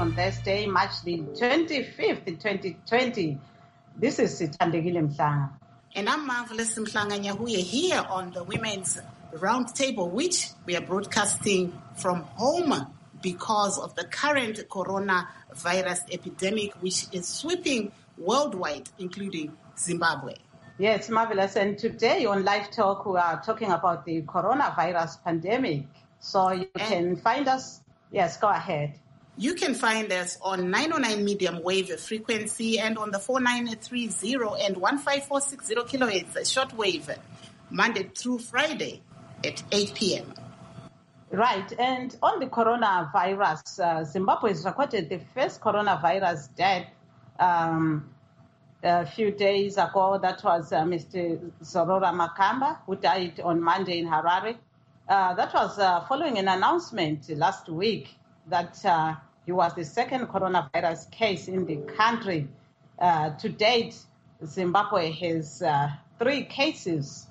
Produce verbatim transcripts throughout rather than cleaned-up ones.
on Thursday, March the twenty-fifth, twenty twenty. This is Thandekile Mhlanga. And I'm Marvelous Mhlanga Nyahuye here on the Women's Roundtable, which we are broadcasting from home because of the current coronavirus epidemic, which is sweeping worldwide, including Zimbabwe. Yes, Marvelous. And today on Live Talk, we are talking about the coronavirus pandemic. So you and can find us. Yes, go ahead. You can find us on nine oh nine medium wave frequency and on the four nine three zero and one five four six zero kilohertz shortwave, Monday through Friday at eight p.m. Right. And on the coronavirus, uh, Zimbabwe has recorded the first coronavirus death um, a few days ago. That was uh, Mister Zorora Makamba, who died on Monday in Harare. Uh, that was uh, following an announcement last week that uh, he was the second coronavirus case in the country. Uh, to date, Zimbabwe has uh, three cases.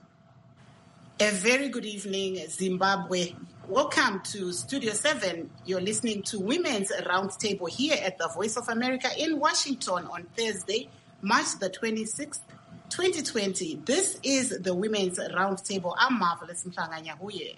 A very good evening, Zimbabwe. Welcome to Studio seven. You're listening to Women's Roundtable here at the Voice of America in Washington on Thursday, March the twenty-sixth, twenty twenty. This is the Women's Roundtable. I'm Marvelous Mhlanga Nyahuye.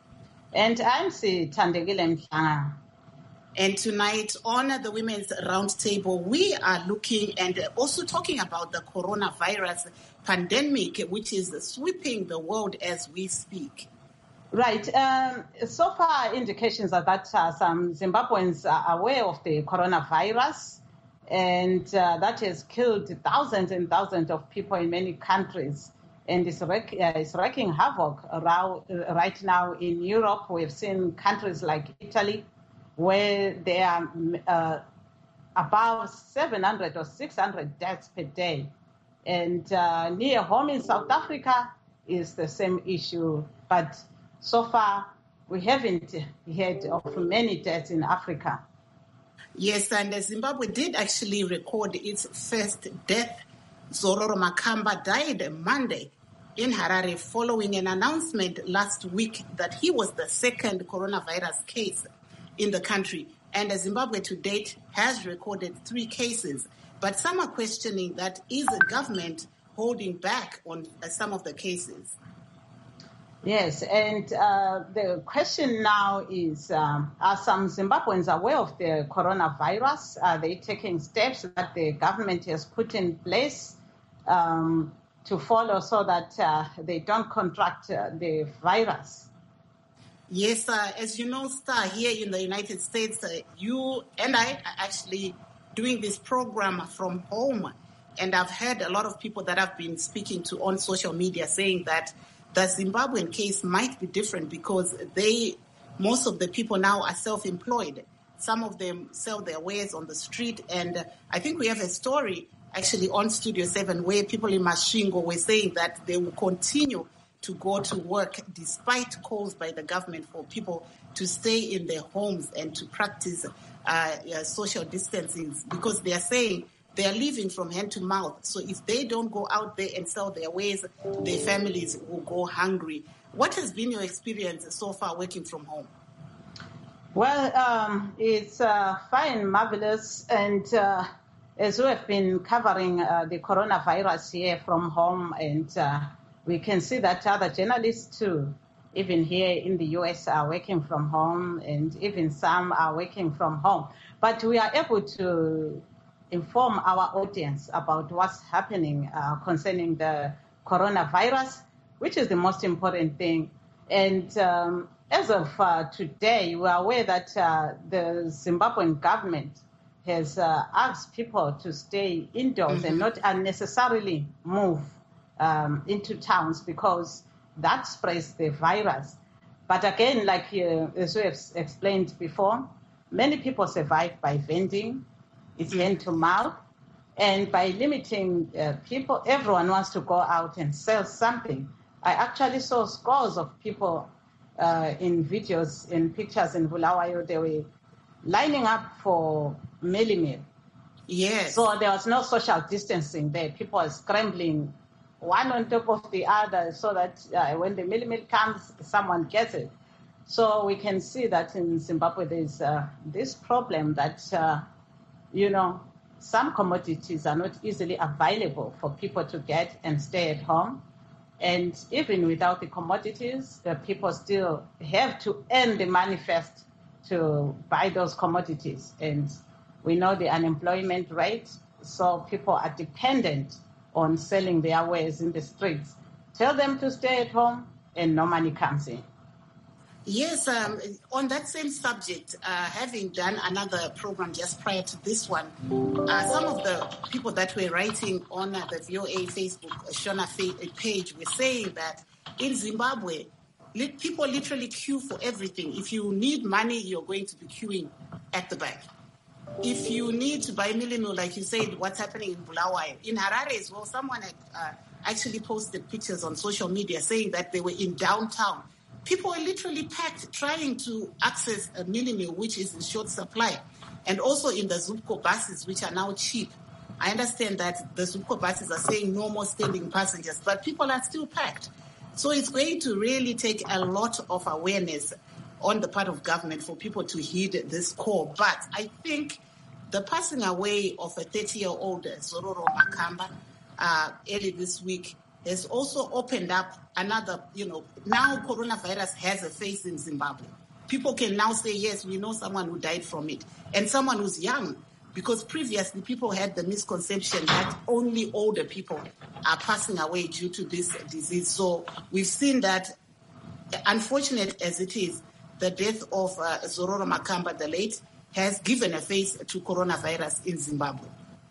And I'm Si Thandekile Mhlanga. And tonight on the Women's Roundtable, we are looking and also talking about the coronavirus pandemic, which is sweeping the world as we speak. Right. Um, so far, indications are that uh, some Zimbabweans are aware of the coronavirus, and uh, that has killed thousands and thousands of people in many countries. And it's, wreak, uh, it's wreaking havoc around, uh, right now in Europe. We've seen countries like Italy, where there are uh, about seven hundred or six hundred deaths per day. And uh, near home in South Africa is the same issue. But so far, we haven't heard of many deaths in Africa. Yes, and Zimbabwe did actually record its first death. Zororo Makamba died Monday in Harare following an announcement last week that he was the second coronavirus case in the country. And Zimbabwe to date has recorded three cases. But some are questioning that is the government holding back on some of the cases. Yes, and uh, the question now is, um, are some Zimbabweans aware of the coronavirus? Are they taking steps that the government has put in place um, to follow so that uh, they don't contract uh, the virus? Yes, uh, as you know, Star, here in the United States, uh, you and I are actually doing this program from home. And I've heard a lot of people that I've been speaking to on social media saying that the Zimbabwean case might be different because they, most of the people now are self-employed. Some of them sell their wares on the street. And uh, I think we have a story actually on Studio seven where people in Masvingo were saying that they will continue to go to work despite calls by the government for people to stay in their homes and to practice uh, uh, social distancing because they are saying they are living from hand to mouth. So if they don't go out there and sell their wares, their families will go hungry. What has been your experience so far working from home? Well, um, it's uh, fine, marvelous. And uh, as we have been covering uh, the coronavirus here from home, and uh, we can see that other journalists too, even here in the U S, are working from home, and even some are working from home. But we are able to inform our audience about what's happening uh, concerning the coronavirus, which is the most important thing. And um, as of uh, today, we are aware that uh, the Zimbabwean government has uh, asked people to stay indoors mm-hmm. and not unnecessarily move um, into towns because that spreads the virus. But again, like uh, as we have explained before, many people survive by vending. It's hand to mouth. And by limiting uh, people, everyone wants to go out and sell something. I actually saw scores of people uh, in videos, in pictures in Bulawayo. They were lining up for Mealie Meal. Yes. So there was no social distancing there. People are scrambling one on top of the other so that uh, when the Mealie Meal comes, someone gets it. So we can see that in Zimbabwe there's uh, this problem that, uh, you know, some commodities are not easily available for people to get and stay at home. And even without the commodities, the people still have to earn the money first to buy those commodities. And we know the unemployment rate, so people are dependent on selling their wares in the streets. Tell them to stay at home and no money comes in. Yes, um, on that same subject, uh, having done another program just prior to this one, uh, some of the people that were writing on uh, the V O A Facebook Shona page were saying that in Zimbabwe, li- people literally queue for everything. If you need money, you're going to be queuing at the back. If you need to buy millimil, like you said, what's happening in Bulawayo. In Harare as well, someone had uh, actually posted pictures on social media saying that they were in downtown. People are literally packed trying to access a millimil, which is in short supply. And also in the Zupco buses, which are now cheap. I understand that the Zupco buses are saying no more standing passengers, but people are still packed. So it's going to really take a lot of awareness on the part of government for people to heed this call. But I think the passing away of a thirty-year-old Zororo Makamba uh, early this week has also opened up another, you know, now coronavirus has a face in Zimbabwe. People can now say, yes, we know someone who died from it, and someone who's young, because previously people had the misconception that only older people are passing away due to this disease. So we've seen that, unfortunate as it is, the death of uh, Zororo Makamba, the late, has given a face to coronavirus in Zimbabwe.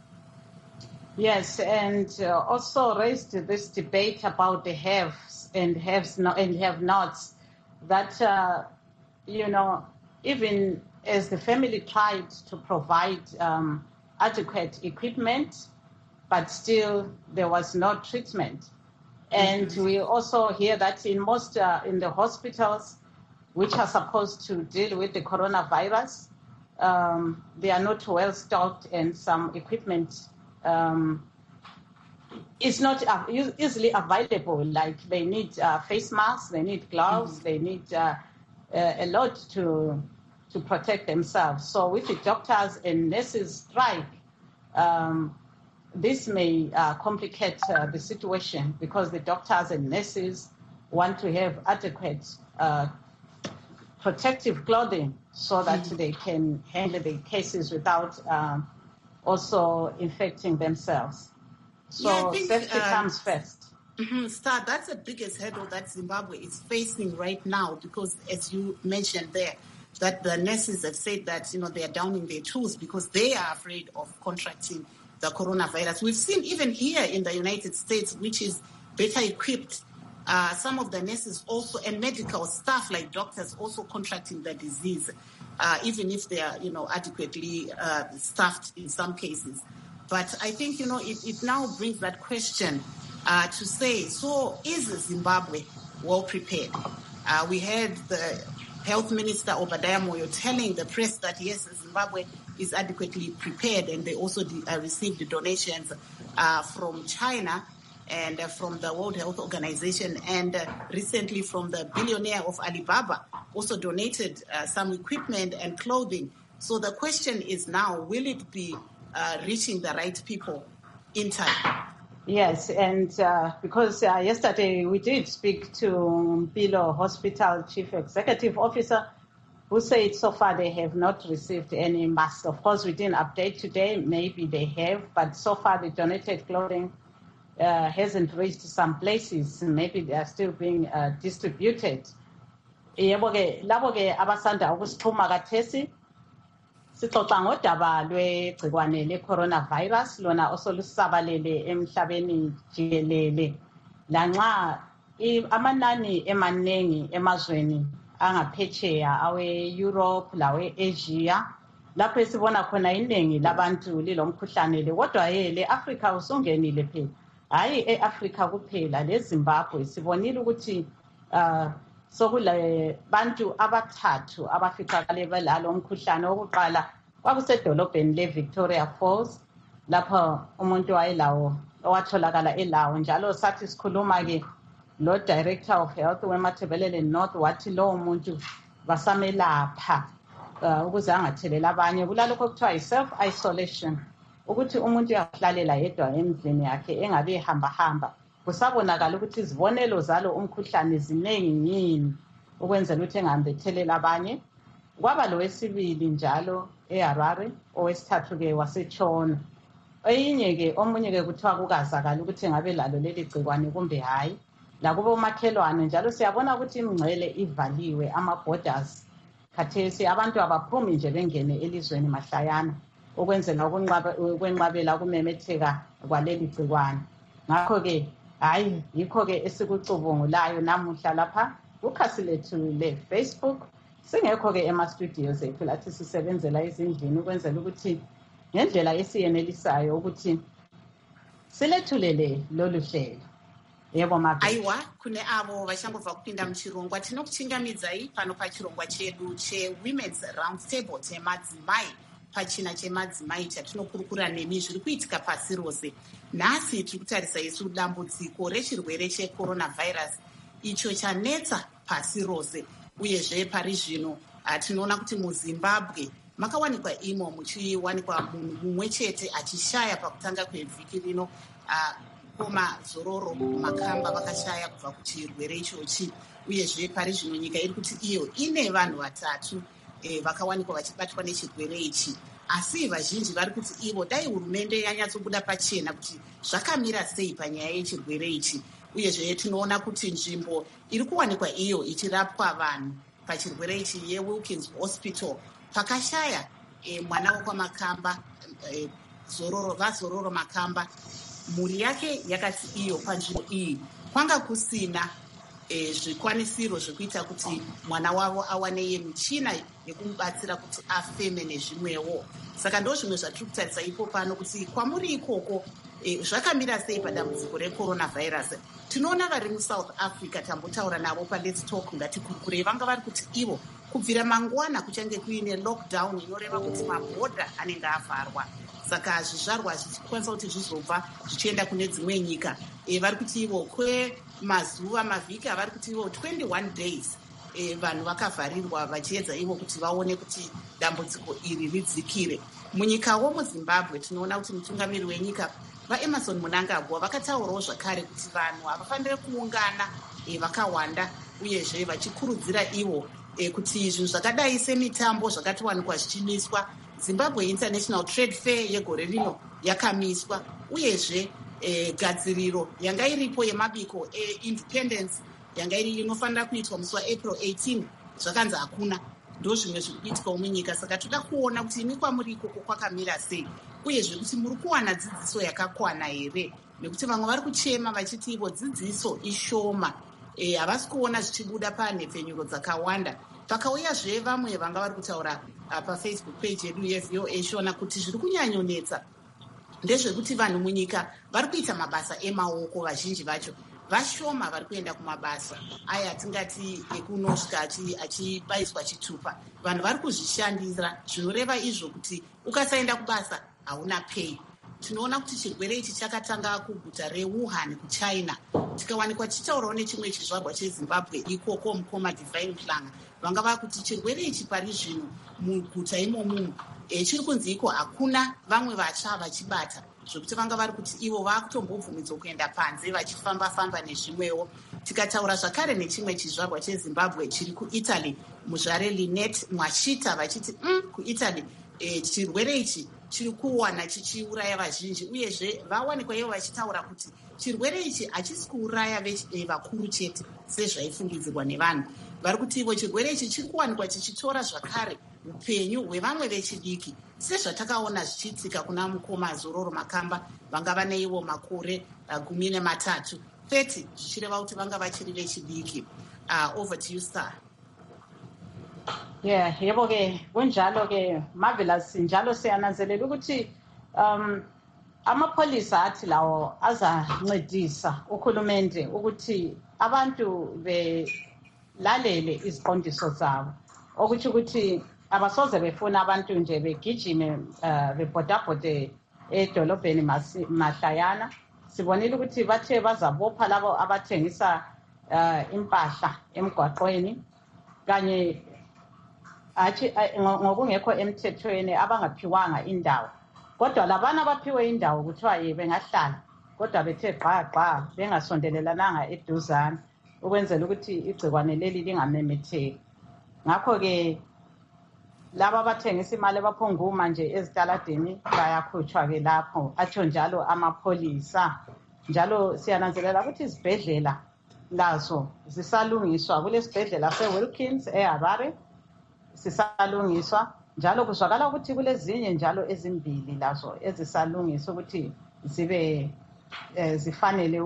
Yes, and uh, also raised this debate about the haves and haves no, and have-nots. That uh, you know, even as the family tried to provide um, adequate equipment, but still there was no treatment. And mm-hmm. we also hear that in most uh, in the hospitals, which are supposed to deal with the coronavirus, um, they are not well stocked, and some equipment Um, it's not uh, easily available. Like they need uh, face masks, they need gloves, mm-hmm. they need uh, uh, a lot to to protect themselves. So with the doctors and nurses strike, um, this may uh, complicate uh, the situation, because the doctors and nurses want to have adequate uh, protective clothing so that mm-hmm. they can handle the cases without um, also infecting themselves. So yeah, I think, safety uh, comes first. Mm-hmm, Star, that's the biggest hurdle that Zimbabwe is facing right now, because as you mentioned there, that the nurses have said that, you know, they are downing their tools because they are afraid of contracting the coronavirus. We've seen even here in the United States, which is better equipped, uh, some of the nurses also, and medical staff like doctors, also contracting the disease. Uh, even if they are, you know, adequately uh, staffed in some cases. But I think, you know, it, it now brings that question uh, to say, so is Zimbabwe well prepared? Uh, we had the Health Minister Obadiah Moyo telling the press that, yes, Zimbabwe is adequately prepared, and they also de- uh, received the donations uh, from China and uh, from the World Health Organization, and uh, recently from the billionaire of Alibaba, also donated uh, some equipment and clothing. So the question is now, will it be uh, reaching the right people in time? Yes, and uh, because uh, yesterday we did speak to Mpilo Hospital Chief Executive Officer, who said so far they have not received any masks. Of course, we didn't update today. Maybe they have, but so far the donated clothing Uh, hasn't reached some places. Maybe they are still being uh, distributed. Yebo ke labo ke abasanda ukusixhuma kathesi sixoxa ngodaba lwegcikwane le-coronavirus, lona osolusabalele emhlabeni jikelele, lanxa amanani emaningi emazweni angaphetsheya awe-Europe lawe-Asia, lapho esibona khona iningi labantu lilomkhuhlane le, kodwa ye le-Afrika usungenile phela. Hayi e-Afrika kuphela, le-Zimbabwe sibonile ukuthi uh, sokule bantu abathathu abaficakale belalo umkhuhlane. Wokuqala kwakusedolobheni le-Victoria Falls, lapho umuntu wayelawo owatholakala elawo, njalo sathi sikhuluma ke lo director of health weMatabeleland North wathi lowo muntu basamelapha uh, ukuze angathelela abanye. Kulalokho kuthiwa yi-self isolation, ukuthi umuntu uyahlalela yedwa emzini yakhe engabe ehamba-hamba. Kusabonakala ukuthi izibonelo zalo umkhuhlane ziningi yini ukwenzela ukuthi engahambe ethelela abanye. Kwaba lowesibili njalo eHarare, owesithathu-ke waseTshona. Eyinye-ke omunye-ke kuthiwa kukazakala ukuthi ngabe lalo leli gcikwane kumbe hayi. Lakubo umakhelwane njalo siyabona ukuthi imingcele ivaliwe, ama-borders. Khathesi abantu abaphumi nje bengene elizweni mahlayana ukwenzela ukwenqabela ukumemetheka kwaleli gcikwane. Ngakho-ke hayi yikho-ke esikucubungulayo namuhla lapha kukhasi lethu le-Facebook. Singekho-ke ema-studio zethu lathi sisebenzela ezindlini ukwenzela ukuthi ngendlela esiyenelisayo ukuthi silethulele lolu hlelo. Yebo mabe. Aiwa, kune avo vachangobva kupinda muchirongwa tinokuchingamidzai pano pachirongwa chedu che-Women's Round Table chemadzimai pachina chemadzimai chatinokurukura nemi zviri kuitika pasi rose. Nhasi tiri kutarisa isu dambudziko rechirwere checoronavirus icho chanetsa pasi rose. Uyezve pari zvino tinoona kuti muZimbabwe makawanikwa imo muchiwanikwa munhu mumwe chete achishaya pakutanga kwevhiki rino. Koma Zororo Makamba vakashaya kubva kuchirwere ichochi. Uyezve pari zvino nyika iri kuti iyo ine vanhu vatatu e, vakawanikwa vachibatwa nechirwere ichi. Asi vazhinji vari kuti ivo dai hurumende yanyatsobuda pachena kuti zvakamira sei panyaya yechirwere ichi. Uyezve tinoona kuti nzvimbo iri kuwanikwa iyo ichirapwa vanhu pachirwere ichi yeWilkins Hospital pakashaya e, mwana wokwaMakamba e, Zororo vaZororo Makamba. Mhuri yake yakati iyo panzvimbo iyi kwanga kusina e, zvikwanisiro zvekuita kuti mwana wavo awaneye michina yekumubatsira kuti afeme nezvimwewo. Saka ndo zvimwe zvatiri kutarisa ipo pano kuti kwamuri ikoko e, zvakamira sei padambudziko recoronavirus. Tinoona vari muSouth Africa tambotaura navo paLet's Talk ngatikurukure vanga vari kuti ivo kubvira mangwana kuchange kuine lockdown inoreva kuti mabhodha anenge avharwa. Saka zvizvarwa zvichikwanisa kuti zvizobva zvichienda kune dzimwe nyika. E, vari kuti ivo kwemazuva mavhiki avari kuti ivo twenty-one days e, vanhu vakavharirwa vachiedza ivo kuti vaone kuti dambudziko iri ridzikire. Munyikawo muZimbabwe tinoona kuti mutungamiri wenyika vaEmerson Mnangagwa vakataurawo zvakare kuti vanhu havafaniri kuungana e, vakawanda uyezve vachikurudzira ivo e, kuti zvinhu zvakadai semitambo zvakatiwanikwa zvichimiswa. Zimbabwe International Trade Fair yegore rino yakamiswa uyezve e, gadziriro yanga iripo yemabiko eindependence yanga iri inofanira kuitwa musi waApril eighteenth zvakanzi hakuna. Ndo zvimwe zviri kuitika munyika. Saka toda kuona kuti imi kwamuri ikoko kwakamira sei uyezve kuti muri kuwana dzidziso yakakwana here, nekuti vamwe vari kuchema vachiti ivo dzidziso ishoma e, havasi kuona zvichibuda panhepfenyuro dzakawanda. Pakauyazve vamwe vanga vari kutaura uh, paFacebook page yedu yeV O A shona kuti zviri kunyanyonetsa ndezvekuti vanhu munyika vari kuita mabasa emaoko. Vazhinji vacho vashoma vari kuenda kumabasa aya atingati ekunosvika achibayiswa chitupa. Vanhu vari kuzvishandira zvinoreva izvo kuti ukasaenda kubasa hauna pay. Tinoona kuti chirwere ichi chakatanga kuguta reWuhan kuChina chikawanikwa chichitaurawo nechimwe chizvarwa cheZimbabwe ikoko mukoma Divine Mhlanga. Vanga vava kuti chirwere ichi pari zvino muguta imomo e, chiri kunzi iko hakuna vamwe vatsva vachibata zvokuti vanga vari kuti ivo vakutombobvumidzwa kuenda panze vachifamba-famba nezvimwewo. Tikataura zvakare nechimwe chizvarwa cheZimbabwe chiri kuItaly muzvare Linet Mwashita vachiti mm, kuItaly e, chirwere ichi chiri kuwana chichiuraya vazhinji uyezve vawanikwa ivo vachitaura kuti chirwere ichi hachisi kuuraya vakuru chete sezvaifungidzirwa nevanhu. Vari kuti ivo chirwere ichi chiri kuwanikwa chichitora zvakare upenyu hwevamwe vechidiki sezvatakaona zvichiitika kuna mukoma Zororo Makamba vanga vane ivo makore uh, gumi nematatu thirty zvichireva kuti vanga vachiri vechidiki. Uh, over to you, Star. Yeah, yebo ke kunjalo ke Marvelous njalo siyananzelela ukuthi um amapholisa athi lawo azancedisa ukhulumende ukuthi abantu belalele iziqondiso zabo, okuthi ukuthi abasoze befuna abantu nje begijime uh, bebhodabhode edolobheni mahlayana. Sibonile ukuthi bathe bazabopha labo abathengisa uh, impahla emgwaqweni kanye athi ngokungekho emthethweni abangaphiwanga indawo, kodwa labana abaphiwe indawo kuthiwa ye bengahlala kodwa bethe gqa gqa bengasondelelananga eduzane ukwenzela ukuthi igcikwane leli lingamemetheki. Ngakho-ke laba abathengisa imali abaphonguma nje ezitaladeni bayakhutshwa-ke lapho, atsho njalo amapholisa. Njalo siyananzelela ukuthi izibhedlela lazo zisalungiswa. Kulesibhedlela se-Wilkins eHarare sisalungiswa, njalo kuzwakala ukuthi kulezinye njalo ezimbili lazo ezisalungiswa ukuthi zibe eh, zifanele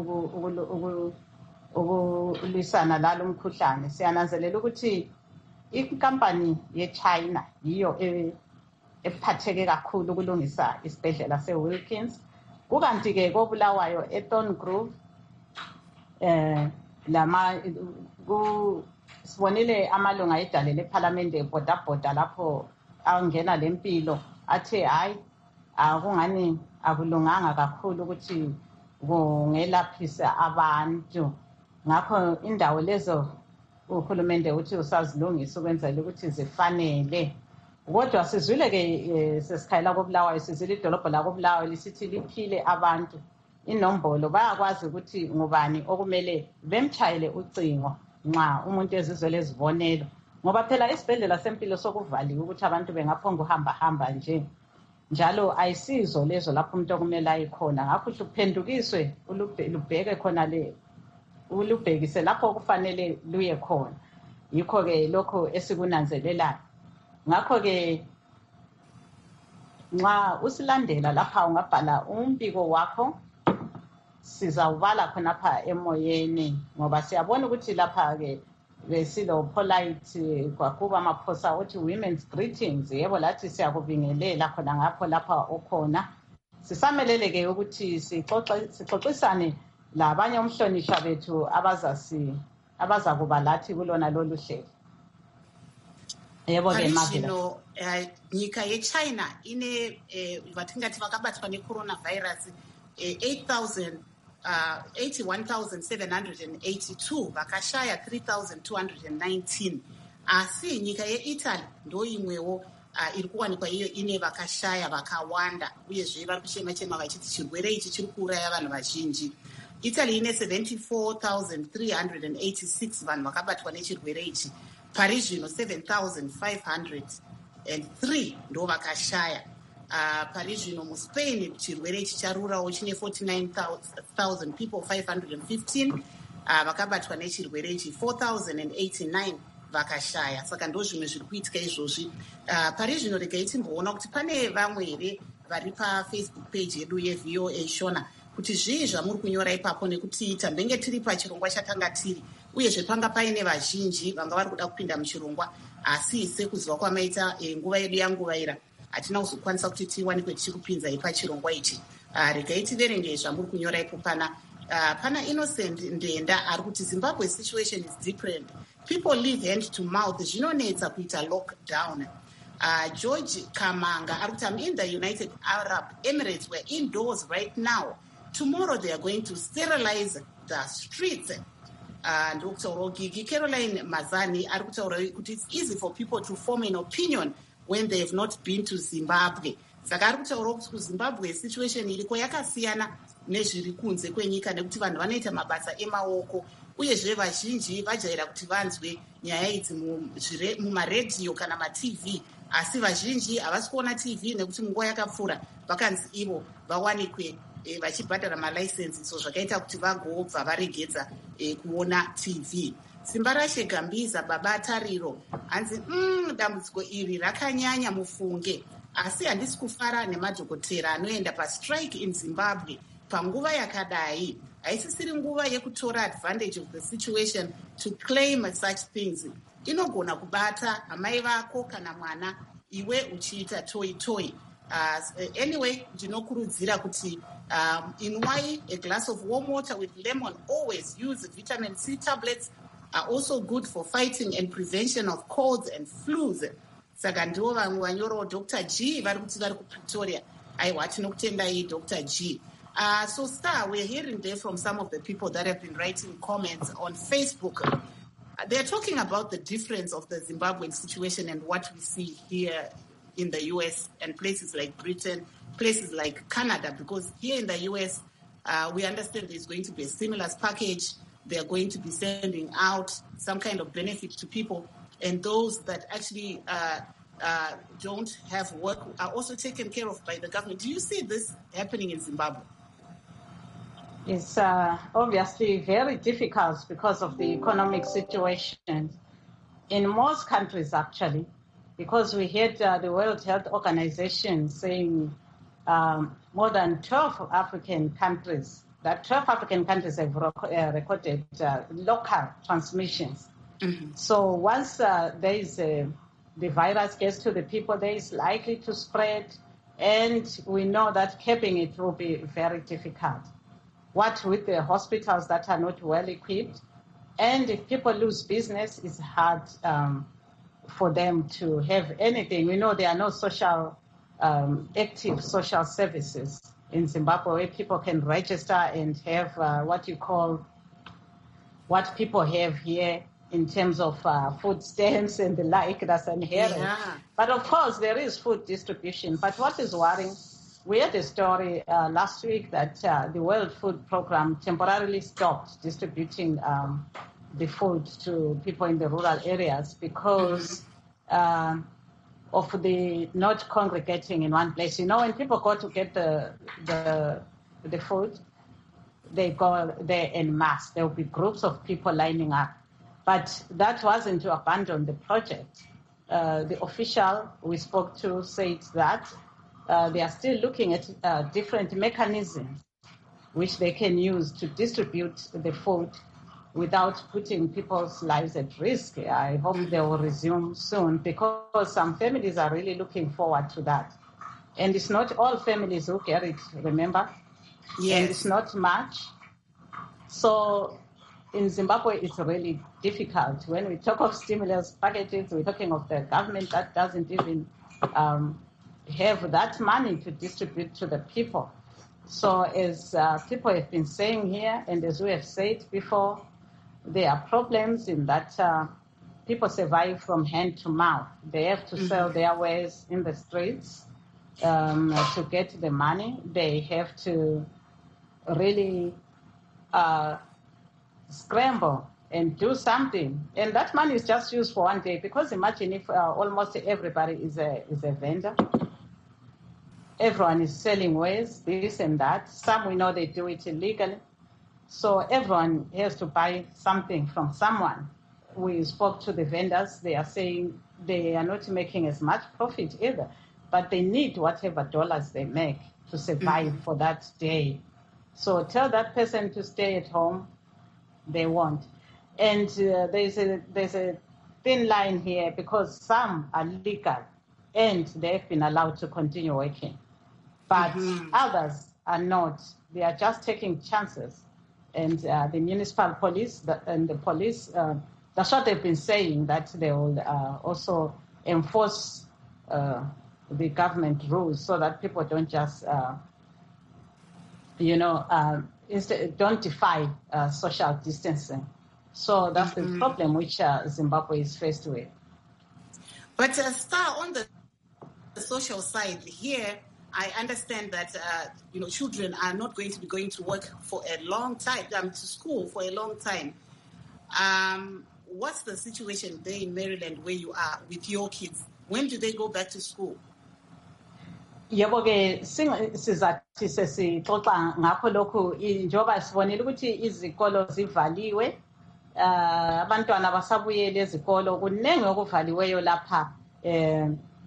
ukulwisana lalo mkhuhlane. Siyananzelela ukuthi inkampani ye-China yiyo ephatheke kakhulu ukulungisa isibhedlela se-Wilkins. Kukanti-ke kobulawayo eThorngrove eh lama sibonile amalunga edale lephalamende ebhodabhoda lapho angena lempilo athe hayi akungani akulunganga kakhulu ukuthi kungelaphisa abantu. Ngakho indawo lezo uhulumende uthi usazilungisa ukwenzela ukuthi zifanele. Kodwa sizwile-ke sesikhayela kobulawayo, sizwile idolobho lakobulawayo lisithi liphile abantu inombolo, bayakwazi ukuthi ngubani okumele bemtshayele ucingo nxa umuntu ezizwele izibonelo, ngoba phela isibhedlela sempilo sokuvaliwe ukuthi abantu bengaphonga uhamba hamba nje, njalo ayisizo lezo lapho umuntu okumele ayikhona. Ngakho uphendukiswe lubheke khona le ulubhekise lapho okufanele luye khona. Yikho-ke lokho esikunanzelelayo. Ngakho-ke nxa usilandela lapha ungabhala umbiko wakho, sizawubala khonapha emoyeni, ngoba siyabona ukuthi lapha-ke besilo polite kwakuba amaphosa uthi women's greetings. Yebo, lathi siyakubingelela khona ngapho lapha okhona. Sisamelele-ke ukuthi sixoxisane labanye umhlonishwa bethu abazasi abazakuba lathi kulona lolu hlelo. Yebo ke Mavila. Nyika yeChina ine vatingati vakabatwa necoronavirus eight thousand uh, eighty-one thousand seven hundred eighty-two vakashaya three thousand two hundred nineteen. Asi nyika yeItaly ndo imwewo uh, iri kuwanikwa iyo ine vakashaya vakawanda uyezve vari kuchema chema vachiti chirwere ichi chiri kuuraya vanhu vazhinji. Italy ine seventy-four thousand three hundred eighty-six vanhu vakabatwa nechirwere ichi. Paris zvino seven thousand five hundred three ndo vakashaya. Uh, Paris zvino muSpain chirwere ichi charurawo chine forty-nine thousand people five hundred fifteen uh, vakabatwa nechirwere ichi, four thousand eighty-nine vakashaya. Saka ndo zvimwe zviri kuitika izvozvi. Uh, Paris zvino regai timboona kuti pane vamwe here vari pafacebook page yedu yeV O A Shona kuti zvii zvamuri kunyora ipapo nekuti tambenge tiri pachirongwa chatanga tiri, uyezve panga paine vazhinji vanga vari kuda kupinda muchirongwa, asi sekuziva kwamaita e, nguva yedu yanguva ira hatina kuzokwanisa kuti tiwanikwe tichikupinzai pachirongwa ichi. Uh, regai tiverenge zvamuri kunyora ipo pana. Uh, pana Innocent Ndenda ari kuti Zimbabwe situation is different. People live hand to mouth. Zvinonetsa kuita lockdown. Uh, George Kamanga ari kuti I'm in the United Arab Emirates. We're indoors right now. Tomorrow they are going to sterilize the streets. Uh, Doctor Gigi Caroline Mazani ari kutaura kuti it's easy for people to form an opinion when they have not been to Zimbabwe. Saka ari kutaura kuti kuZimbabwe situation iriko yakasiyana nezviri kunze kwenyika nekuti vanhu vanoita mabasa emaoko, uyezve vazhinji vajaira kuti vanzwe nyaya idzi mumaredhiyo kana maTV, asi vazhinji havasi kuona T V nekuti munguva yakapfuura vakanzi ivo vawanikwe E, vachibhadhara malaisensi, so zvakaita kuti vagobva varegedza e, kuona T V. Simbarashe Gambiza baba Tariro hanzi mm, dambudziko iri rakanyanya mufunge, asi handisi kufara nemadhokotera anoenda pastrike in Zimbabwe panguva yakadai. Haisisiri nguva yekutora advantage of the situation to claim such things. Inogona kubata amai vako kana mwana iwe uchiita toi toi. Uh, anyway, ndinokurudzira kuti um, inwai a glass of warm water with lemon. Always use vitamin C tablets, are also good for fighting and prevention of colds and flus. Saka ndivo vamwe vanyorawo Doctor G vari kuti vari kuPretoria. Aiwa, tinokutendai Doctor G. Uh, so Star, we're hearing there from some of the people that have been writing comments on Facebook. they're talking about the difference of the Zimbabwean situation and what we see here in the U S and places like Britain, places like Canada, because here in the U S, uh, we understand there's going to be a stimulus package. They're going to be sending out some kind of benefit to people, and those that actually uh, uh, don't have work are also taken care of by the government. Do you see this happening in Zimbabwe? It's uh, obviously very difficult because of the economic situation in most countries, actually, because we had uh, the World Health Organization saying um, more than twelve African countries, that twelve African countries have rec- uh, recorded uh, local transmissions. Mm-hmm. So once uh, there is a, the virus gets to the people, there is likely to spread, and we know that capping it will be very difficult. What with the hospitals that are not well equipped, and if people lose business, it's hard um, for them to have anything. We know there are no social, um, active social services in Zimbabwe where people can register and have uh, what you call, what people have here in terms of uh, food stamps and the like. That's unheard of. Yeah. But of course, there is food distribution. But what is worrying, we had a story uh, last week that uh, the World Food Program temporarily stopped distributing um, the food to people in the rural areas because uh, of the not congregating in one place. You know, when people go to get the the, the food, they go there en masse. There will be groups of people lining up. But that wasn't to abandon the project. Uh, the official we spoke to said that Uh, they are still looking at uh, different mechanisms which they can use to distribute the food without putting people's lives at risk. I hope they will resume soon because some families are really looking forward to that. And it's not all families who get it, remember? Yes. And it's not much. So in Zimbabwe, it's really difficult. When we talk of stimulus packages, we're talking of the government that doesn't even um, have that money to distribute to the people. So as uh, people have been saying here, and as we have said before, there are problems in that uh, people survive from hand to mouth. They have to mm-hmm. sell their wares in the streets um, to get the money. They have to really uh, scramble and do something. And that money is just used for one day, because imagine if uh, almost everybody is a is a vendor. Everyone is selling wares, this and that. Some we know they do it illegally. So everyone has to buy something from someone. We spoke to the vendors. They are saying they are not making as much profit either, but they need whatever dollars they make to survive mm-hmm. for that day. So tell that person to stay at home, they won't. And uh, there's a there's a thin line here, because some are legal and they've been allowed to continue working. But mm-hmm. others are not. They are just taking chances. And uh, the municipal police the, and the police, uh, that's what they've been saying, that they will uh, also enforce uh, the government rules so that people don't just, uh, you know, uh, instead, don't defy uh, social distancing. So that's mm-hmm. the problem which uh, Zimbabwe is faced with. But uh, Star, on the, the social side here, I understand that, uh, you know, children are not going to be going to work for a long time, um, to school for a long time. Um, what's the situation there in Maryland where you are with your kids? When do they go back to school? Yebo ke sizathi sesixoxa ngakho lokhu njengoba sibonile ukuthi izikolo zivaliwe, abantwana basabuyele ezikolo, kuningi okuvaliweyo lapha eh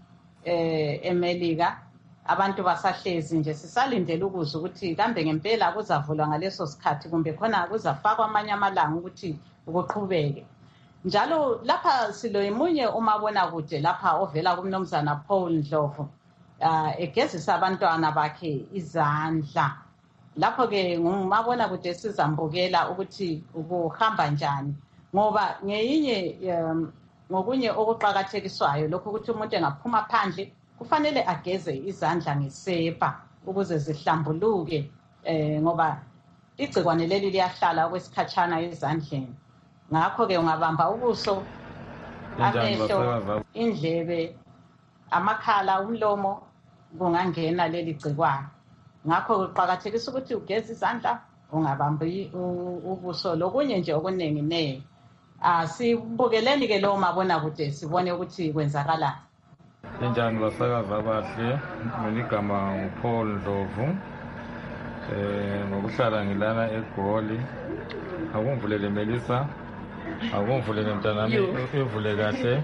eMelika. Abantu basahlezi nje sisalindele ukuzwa ukuthi kambe ngempela kuzavulwa ngaleso sikhathi kumbe khona kuzafakwa amanye amalanga ukuthi ukuqhubeke. Njalo lapha silo emunye umabona kude lapha ovela kumnomzana Paul Ndlovu uh egezisa abantwana bakhe izandla. Lapho ke ngumabona kude sizambukela ukuthi ukuhamba njani, ngoba ngeyinye um, ngokunye okuqhakathekiswayo lokho ukuthi umuntu engaphuma phandle kufanele ageze izandla ngesepa ukuze zihlambuluke, eh ngoba igcikwane leli liyahlala kwesikhatshana ezandleni. ngakho-ke ungabamba ubuso, amehlo, indlebe, amakhala, umlomo, kungangena leli gciwane. Ngakho kuqakathekisa ukuthi ugeze izandla, ungabambi ubuso, lokunye nje okuningi ningi. Asibukeleni ke lo mabona kude sibone ukuthi kwenzakalani. Njani basakaza abahle, mina igama nguPaul Ndlovu. Eh ngokuhlala ngilana eGoli. Akungivulele Melisa. Akungivulele mntanami ivule kahle.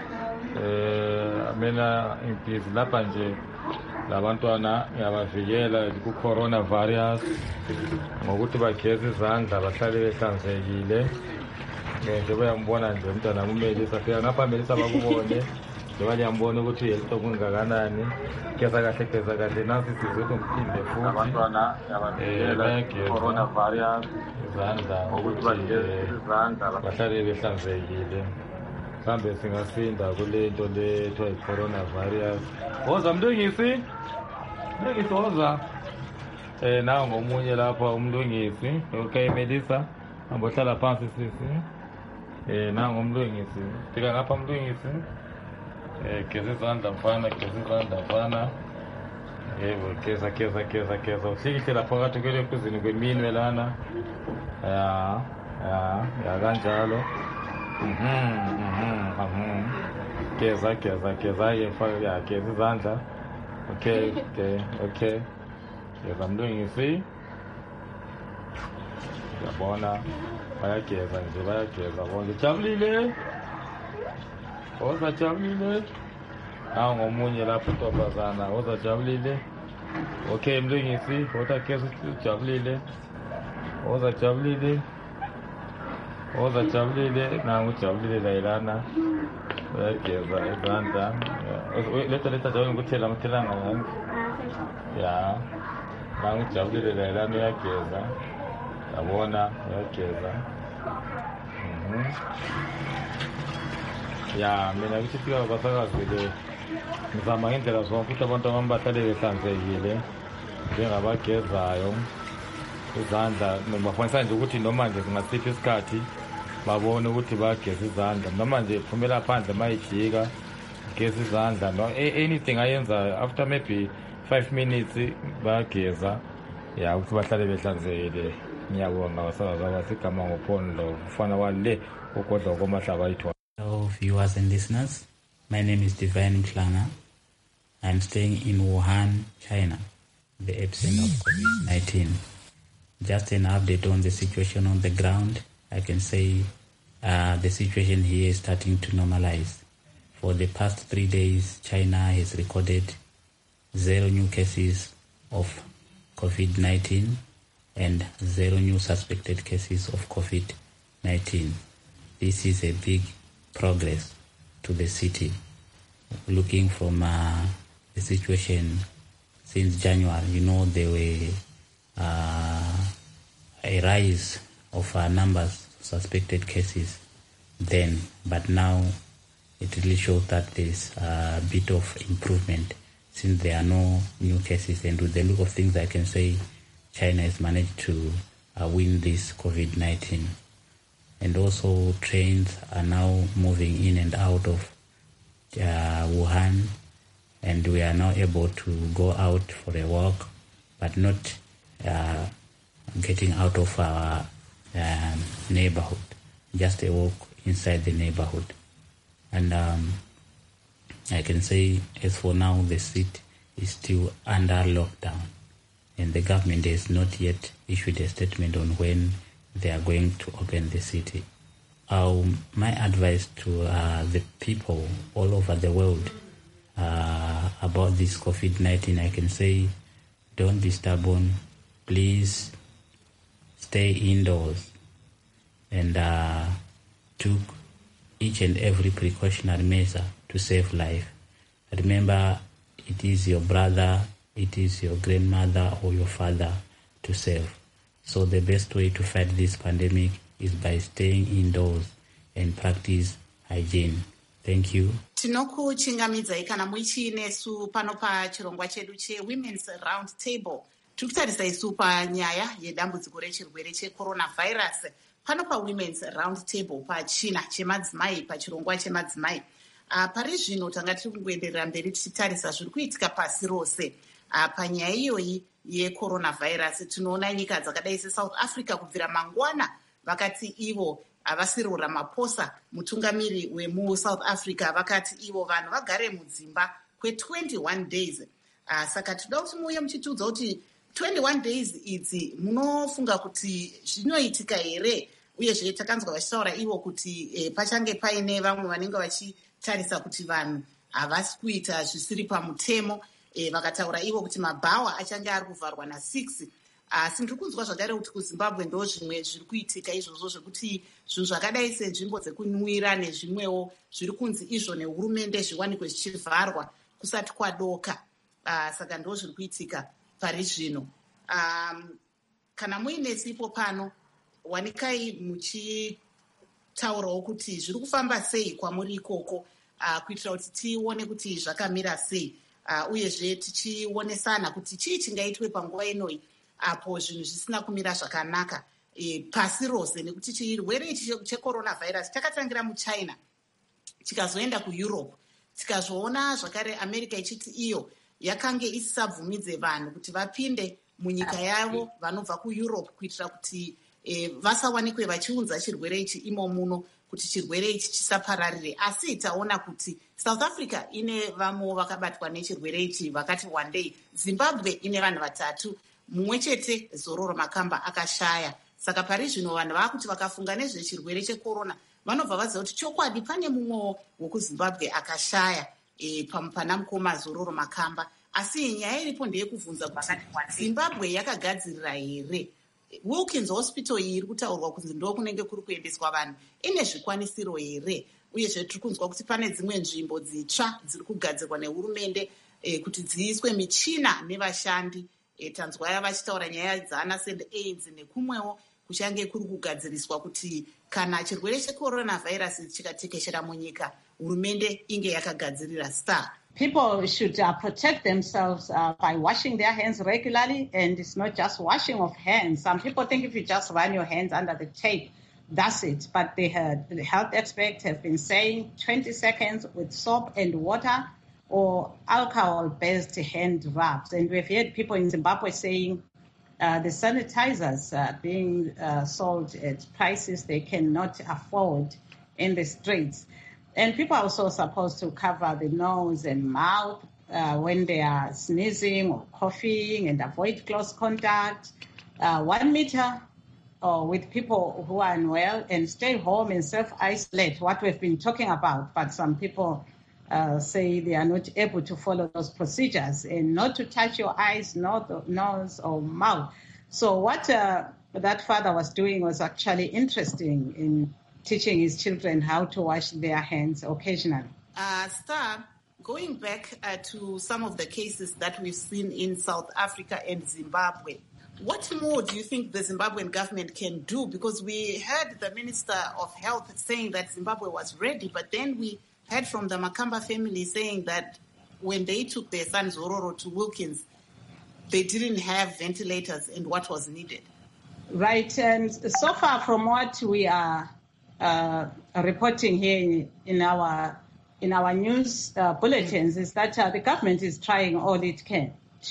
Eh mina imphizi lapha nje labantwana yabavikela ku coronavirus ngokuthi bageze izandla bahlale behlanzekile. Nje bayambona nje umntana uMelisa fika ngapha Melisa bakubone njengoba liyambona ukuthi uyelito kungakanani geza kahle geza kahle nasi sizothi umphinde futhi abantwana yabavikela coronavirus izandla ukuthi bageze izandla bahlale behlanzekile. Mhlambe singasinda kulento lethwa i-coronavirus. Woza mlungisi mlungisi woza eh nawo ngomunye lapha umlungisi okay Melisa ambohlala phansi sisi eh nango umlungisi fika ngapha umlungisi eh geza izandla mfana geza izandla mfana yebo geza geza geza geza usikile lapha phakathi kwele kuzini kweminwe lana ya ya ya kanjalo mhm mhm mhm geza geza geza yefaka ya geza izandla okay okay okay geza mlungisi yabona bayageza nje bayageza bonke jabulile oza jabulile nawo ngomunye lapho ntombazana oza jabulile okay mlungisi oza geza jabulile oza jabulile oza jabulile nawo jabulile layilana bayageza izandla leta leta jabulile ukuthela amathelanga ngani ya nawo jabulile layilana uyageza yabona uyageza mhm ya mina ngithi fika basakazile ngizama ngendlela zonke ukuthi abantu abambahlale behlanzekile njengabagezayo izandla nobafanisa nje ukuthi noma nje singasiphi isikhathi babone ukuthi bageza izandla noma nje phumela phandle mayijika geza izandla no anything ayenza after maybe five minutes bageza ya ukuthi bahlale behlanzekile. Hello viewers and listeners, my name is Divine Mklanga. I'm staying in Wuhan, China, the epicenter of COVID nineteen. Just an update on the situation on the ground. I can say uh, the situation here is starting to normalize. For the past three days, China has recorded zero new cases of COVID nineteen and zero new suspected cases of COVID nineteen. This is a big progress to the city. Looking from uh, the situation since January, you know, there were uh, a rise of uh, numbers of suspected cases then, but now it really shows that there's a bit of improvement since there are no new cases. And with the look of things, I can say China has managed to uh, win this COVID nineteen. And also trains are now moving in and out of uh, Wuhan, and we are now able to go out for a walk, but not uh, getting out of our um, neighborhood, just a walk inside the neighborhood. And um, I can say, as for now, the city is still under lockdown, and the government has not yet issued a statement on when they are going to open the city. Uh, my advice to uh, the people all over the world uh, about this COVID nineteen, I can say, don't be stubborn. Please stay indoors and uh, took each and every precautionary measure to save life. Remember, it is your brother, it is your grandmother or your father to save. So the best way to fight this pandemic is by staying indoors and practice hygiene. Thank you. Tinokuchingamidzai kana muchinesu pano pachirongwa chedu che-Women's Round Table. Tiri kutarisa isu panyaya yedambudziko rechirwere checoronavirus pano pawomen's round table pachina chemadzimai pachirongwa chemadzimai uh, pari zvino tanga tiri kungoenderera mberi tichitarisa zviri kuitika pasi rose uh, panyaya iyoyi yecoronavirus. Tinoona nyika dzakadai seSouth Africa kubvira mangwana vakati ivo Cyril Ramaphosa mutungamiri wemuSouth Africa vakati ivo vanhu vagare mudzimba kwe twenty-one days. Uh, saka toda kuti muuye muchitiudza kuti twenty-one days idzi munofunga kuti zvinoitika here, uyezve takanzwa vachitaura ivo kuti eh, pachange paine vamwe vanenge vachitarisa kuti vanhu havasi kuita zvisiri pamutemo. E, vakataura ivo kuti mabhawa achange ari kuvharwa na-six. Asi ndiri kunzwa zvakare kuti kuZimbabwe ndo zvimwe zviri kuitika izvozvo zvekuti zvinhu zvakadai senzvimbo dzekunwira nezvimwewo zviri kunzi izvo nehurumende zviwanikwe zvichivharwa kusati kwadoka. Uh, saka ndo zviri kuitika pari zvino. Um, kana muine sipo pano wanikai muchitaurawo kuti zviri kufamba sei kwamuri ikoko, uh, kuitira kuti tione kuti zvakamira sei. Uh, uyezve tichionesana kuti chii chingaitwe panguva inoi apo zvinhu zvisina kumira zvakanaka e, pasi rose, nekuti chirwere ichi checoronavirus chakatangira muChina chikazoenda kuEurope, tikazoona zvakare America ichiti iyo yakange isisabvumidze vanhu kuti vapinde munyika yavo vanobva kuEurope kuitira kuti e, vasawanikwe vachiunza chirwere ichi imo muno kuti chirwere ichi chisapararire. Asi taona kuti South Africa ine vamwe vakabatwa nechirwere ichi vakati one day. Zimbabwe ine vanhu vatatu, mumwe chete Zororo Makamba akashaya. Saka pari zvino vanhu vakuti vakafunga nezvechirwere checorona vanobva vaziva kuti chokwadi pane mumwe wekuZimbabwe akashaya e, pana mukoma Zororo Makamba. Asi nyaya iripo ndeyekubvunza kuti Zimbabwe yakagadzirira here Wilkins Hospital iyi iri kutaurwa kuti ndo kunenge kuri kuendeswa vanhu ine zvikwanisiro here, uyezve tiri kunzwa kuti pane dzimwe nzvimbo dzitsva dziri kugadzirwa nehurumende e, kuti dziiswe michina nevashandi. E, tanzwa vachitaura nyaya dzana send AIDS nekumwewo kuchange kuri kugadziriswa kuti kana chirwere checoronavirus chikatekeshera munyika hurumende inge yakagadzirira. Star, people should uh, protect themselves uh, by washing their hands regularly, and it's not just washing of hands. Some people think if you just run your hands under the tape, that's it. But they had, the health experts have been saying twenty seconds with soap and water or alcohol-based hand rubs. And we've heard people in Zimbabwe saying uh, the sanitizers uh, being uh, sold at prices they cannot afford in the streets. And people are also supposed to cover the nose and mouth uh, when they are sneezing or coughing and avoid close contact, uh, one meter or with people who are unwell, and stay home and self-isolate, what we've been talking about. But some people uh, say they are not able to follow those procedures, and not to touch your eyes, not nose or mouth. So what uh, that father was doing was actually interesting in teaching his children how to wash their hands occasionally. Uh, Star, going back uh, to some of the cases that we've seen in South Africa and Zimbabwe, what more do you think the Zimbabwean government can do? Because we heard the Minister of Health saying that Zimbabwe was ready, but then we heard from the Makamba family saying that when they took their son Zororo to Wilkins, they didn't have ventilators and what was needed. Right, and so far from what we are Uh, reporting here in, in our in our news uh, bulletins is that uh, the government is trying all it can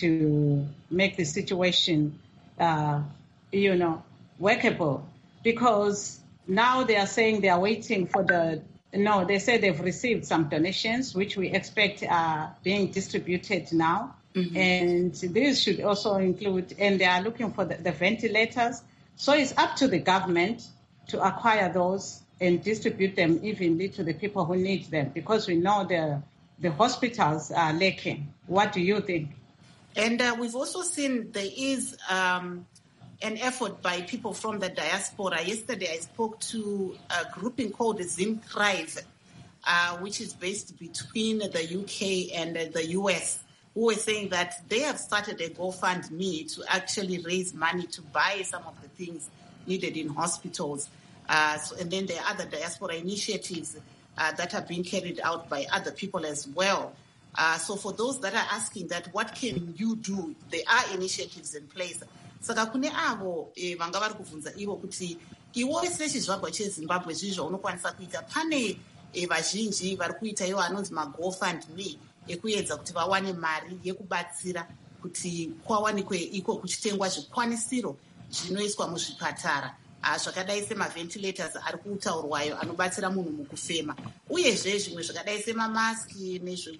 to make the situation, uh, you know, workable. Because now they are saying they are waiting for the. No, they say they've received some donations, which we expect are being distributed now, mm-hmm. and this should also include. And they are looking for the, the ventilators. So it's up to the government to acquire those and distribute them evenly to the people who need them, because we know the the hospitals are lacking. What do you think? And uh, we've also seen there is um, an effort by people from the diaspora. Yesterday I spoke to a grouping called Zimthrive, uh, which is based between the U K and uh, the U S, who were saying that they have started a GoFundMe to actually raise money to buy some of the things needed in hospitals. Uh, so, and then there are other diaspora initiatives uh, that are being carried out by other people as well. Uh, so for those that are asking that, what can you do? There are initiatives in place. Saka kune avo vanga vari kubvunza ivo kuti iwo sechizvagwa chezimbabwe zvii zvaunokwanisa kuita. Pane e, vazhinji vari kuita iwo anonzi magofundme ekuedza kuti vawane mari yekubatsira kuti kwawanikwe iko kuchitengwa zvikwanisiro zvinoiswa muzvipatara zvakadai semaventilators ari kutaurwayo anobatsira munhu mukufema, uyezve zvimwe zvakadai semamaski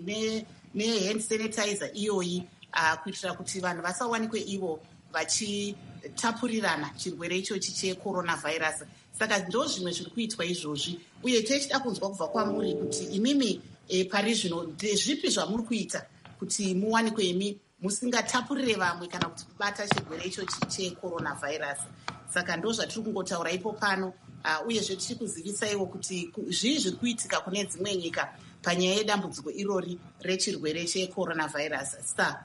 nehand sanitizer iyoyi kuitira kuti vanhu vasawanikwe ivo vachitapurirana chirwere ichochi checoronavirus. Saka ndo zvimwe zviri kuitwa izvozvi, uye tichida kunzwa kubva kwamuri kuti imimi e, pari zvino ndezvipi zvamuri kuita kuti muwanikwe imi musingatapurire vamwe kana kuti kubata chirwere ichochi checoronavirus. Saka ndo zvatiri kungotaura ipo pano, uh, uyezve tichiri kuzivisa kuti zvii zviri kuitika kune dzimwe nyika panyaya yedambudziko irori rechirwere checoronavirus. Star.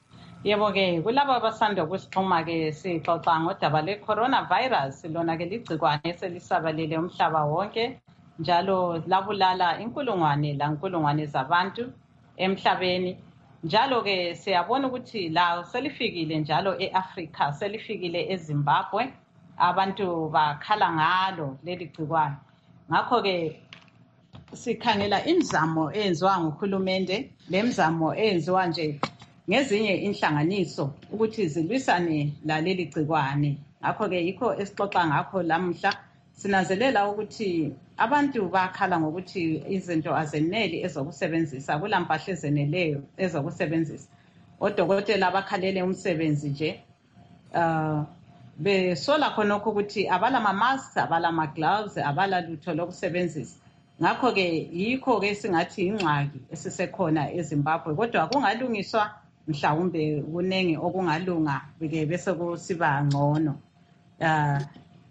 Yebo ke kulabo abasanda kusixhuma ke sixoxa ngodaba le-coronavirus, lona ke ligcikwane eselisabalele umhlaba wonke njalo labulala inkulungwane lankulungwane zabantu emhlabeni. Njalo ke siyabona ukuthi la selifikile njalo e-Africa, selifikile eZimbabwe, abantu bakhala ngalo leli gcikwane. Ngakho ke sikhangela imizamo eyenziwa nguhulumende, lemizamo eyenziwa nje ngezinye inhlanganiso ukuthi zilwisane laleli gcikwane. Ngakho ke yikho esixoxa ngakho lamuhla, sinanzelela ukuthi abantu bakhala ngokuthi izinto azeneli ezokusebenzisa, kulampahla ezeneleyo ezokusebenzisa. Odokotela bakhalele umsebenzi nje, uh, besola khonokho ukuthi abala ma-masks, abala ma-gloves, abala lutho lokusebenzisa. Ngakho ke yikho ke singathi ingxaki esisekhona eZimbabwe, kodwa kungalungiswa mhlawumbe kunengi okungalunga ke bese kusiba ngcono. Uh,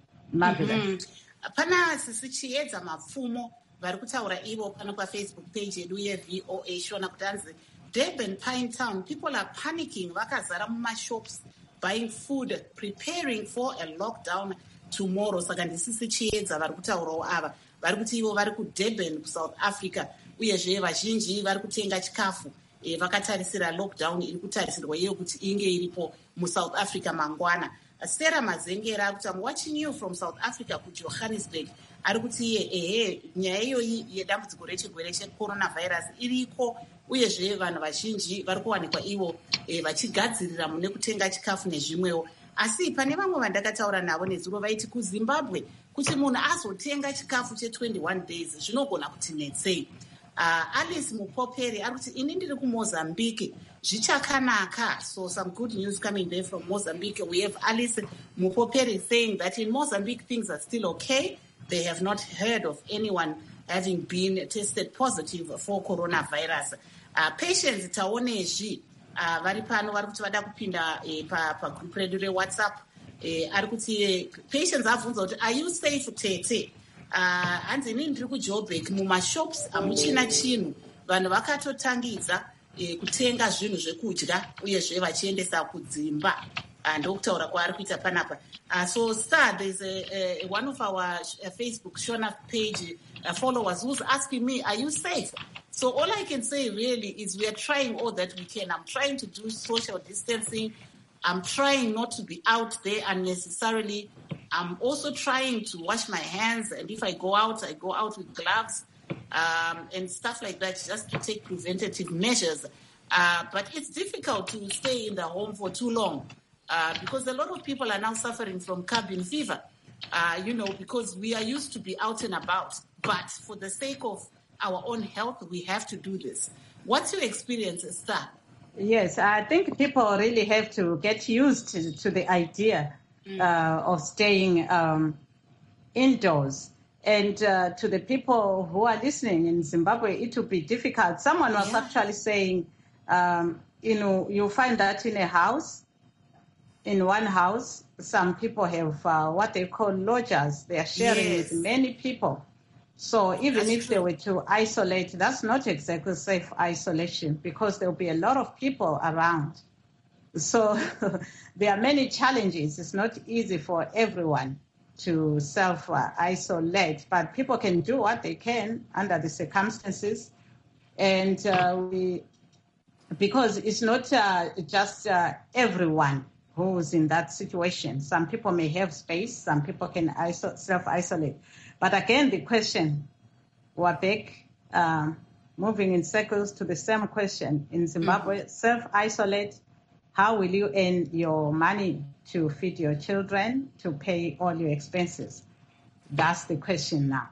mm-hmm. Pana sisichiedza mapfumo vari kutaura ivo pano pafacebook page yedu yeV O A shona kuti anzi Durban Pinetown, people are panicking, vakazara mumashops buying food, preparing for a lockdown tomorrow. Saka ndisisichiedza vari kutaurawo ava vari kuti ivo vari kuDurban kuSouth Africa, uyezve vazhinji vari kutenga chikafu e, vakatarisira lockdown iri kutarisirwa iyo kuti inge iripo muSouth Africa mangwana. Sarah Mazengera ari kuti I'm watching you from South Africa kuJohannesburg. Ari kuti iye ehe nyaya iyoyi yedambudziko rechirwere checoronavirus iriko, uyezve vanhu vazhinji vari kuwanikwa ivo e, vachigadzirira mune kutenga chikafu nezvimwewo. Asi pane vamwe vandakataura navo nezuro vaiti kuZimbabwe kuti munhu azotenga chikafu che-twenty-one days zvinogona kuti netsei. Uh, Alice Mupoperi ari kuti ini ndiri kuMozambique zvichakanaka. So some good news coming there from Mozambique. We have Alice Mupoperi saying that in Mozambique things are still okay. They have not heard of anyone having been tested positive for coronavirus. Uh, patients taonezvi uh, vari pano vari kuti vada kupinda eh, pagroup redu reWhatsApp. Eh, ari kuti patients avunza kuti are you safe tete? Hanzi inini ndiri kuJoburg, mumashops hamuchina chinhu, vanhu vakatotangidza kutenga zvinhu zvekudya uyezve vachiendesa kudzimba. Ndokutaura kwaari kuita panapa. So Star, there's a, a, one of our uh, Facebook Shona page uh, followers who's asking me, are you safe? So all I can say really is we are trying all that we can. I'm trying to do social distancing. I'm trying not to be out there unnecessarily. I'm also trying to wash my hands, and if I go out, I go out with gloves um, and stuff like that, just to take preventative measures. Uh, but it's difficult to stay in the home for too long uh, because a lot of people are now suffering from cabin fever, uh, you know, because we are used to be out and about. But for the sake of our own health, we have to do this. What's your experience, Star? Yes, I think people really have to get used to, to the idea Uh, of staying um, indoors. And uh, to the people who are listening in Zimbabwe, it will be difficult. Someone was yeah. actually saying, um, you know, you find that in a house, in one house, some people have uh, what they call lodgers. They are sharing yes. with many people. So even that's if true. They were to isolate, that's not exactly safe isolation because there will be a lot of people around. So there are many challenges. It's not easy for everyone to self-isolate, but people can do what they can under the circumstances. And uh, we, because it's not uh, just uh, everyone who's in that situation. Some people may have space, some people can iso- self-isolate. But again, the question, we're back, um, moving in circles to the same question. In Zimbabwe, mm-hmm. self-isolate, how will you earn your money to feed your children, to pay all your expenses? That's the question now.